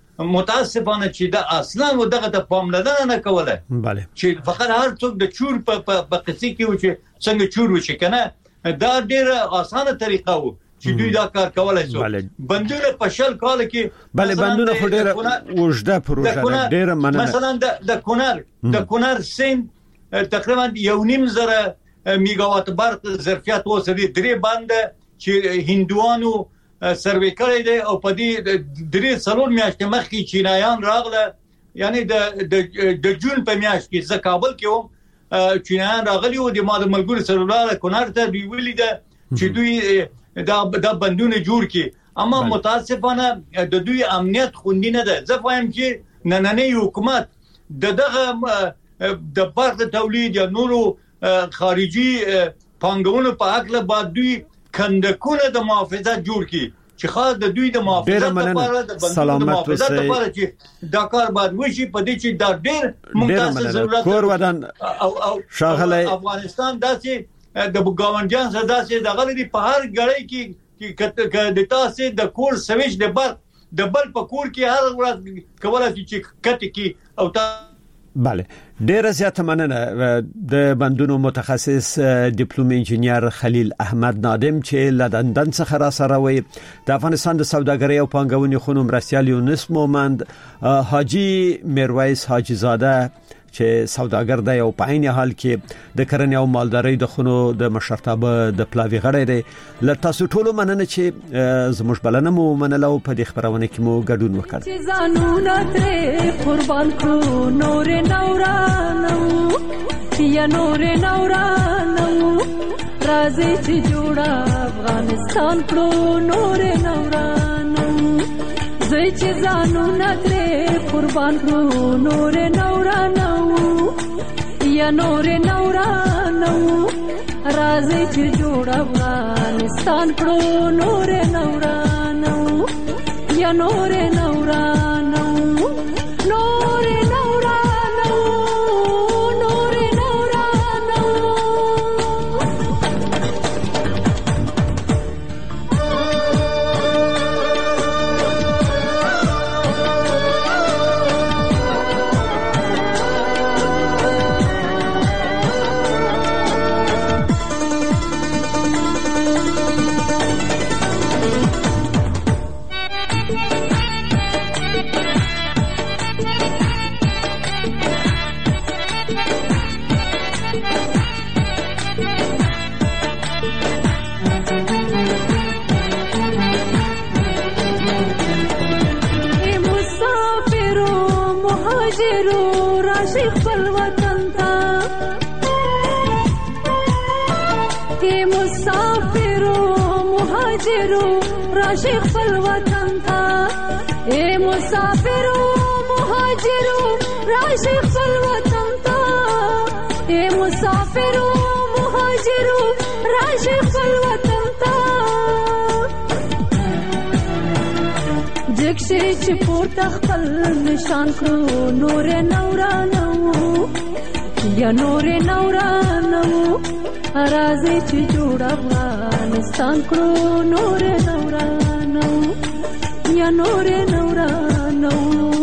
متاسفانه چې د اصلا و دغه ته پاملرنه نه کوله. بله چې فقط هر څوک د چور په قصې کې و چې څنګه چور وشي کنه دا ډیره اسانه طریقه و چې دوی دا کار کولای شو. بندونه په شل کال کې بله بندونه خو ډیره وژده پروژه ده ډیره مننه. مثلا د د کونر د کونر سین تقریبا یو نیم زره میگاوات برق ظرفیت وسري درې بند چې هندوانو سروې کړی دی او په دې درې څلور میاشتې مخکې چینایان راغله یعنی د د جون په میاشت کې ز کابل کې هم چینایان راغلي او د ماده ملګری سره لاله کونر ته دی ویلي ده چې دوی دا د بندونه جوړ کړي. اما متاسفانه د دوی امنیت خوندي نه ده. زه وایم چې نننی حکومت د دغه د برق تولید یا نورو خارجي پانګونو په حق له بعد دوی کندکونه د محافظت جوړ کی چې خاص د دوی د محافظت لپاره د بندونو د محافظت لپاره چې دا کار باید وشي په دې چې دا ډېر ممتاز ضرورت کور ودان او او شاغله افغانستان داسې د ګاونډیان سره داسې د غلطي په هر غړی کې کې د تاسو د کور سويچ د بر د بل په کور کې هر ورځ کولای شي چې کټ کې او تا بله ډیره زیاته مننه د بندونو متخصص ډیپلوم انجینیر خلیل احمد نادم چې لندن څخه را سره وي. د افغانستان د سوداګرۍ او پانګونې خونو مرستیال یونس مومند حاجی میرویس حاجی زاده چې سوداګر دی او په عین حال کې د کرنې او مالدارۍ د خونو د مشرتابه د پلاوی غړی دی. ل تاسو ټول مننه چې زموږ بلنه مو منلو په دې خبرونه کې مو ګډون وکړ. چې زانونه ترې قربان کړو نور نورانو یا نور نورانو راځي چې جوړه افغانستان کړو نور نورانو زوی چې زانونه ترې قربان کړو نور نورانو یا نور نورانو راځي چې جوړ افغانستان کړو نور نورانو یا نور نورانو نور نورانو نور نورانو مهاجرو راشي خپل وطن ته راشي خپل وطن ته اے مسافرو مهاجرو راشي خپل وطن ته اے مسافرو مهاجرو راشي خپل وطن ته جکشي چې پورته خپل نشان کړو نور نورانو یا نور نورانو راځي چې جوړ افغانستان کړو نور نورانو یا نور نورانو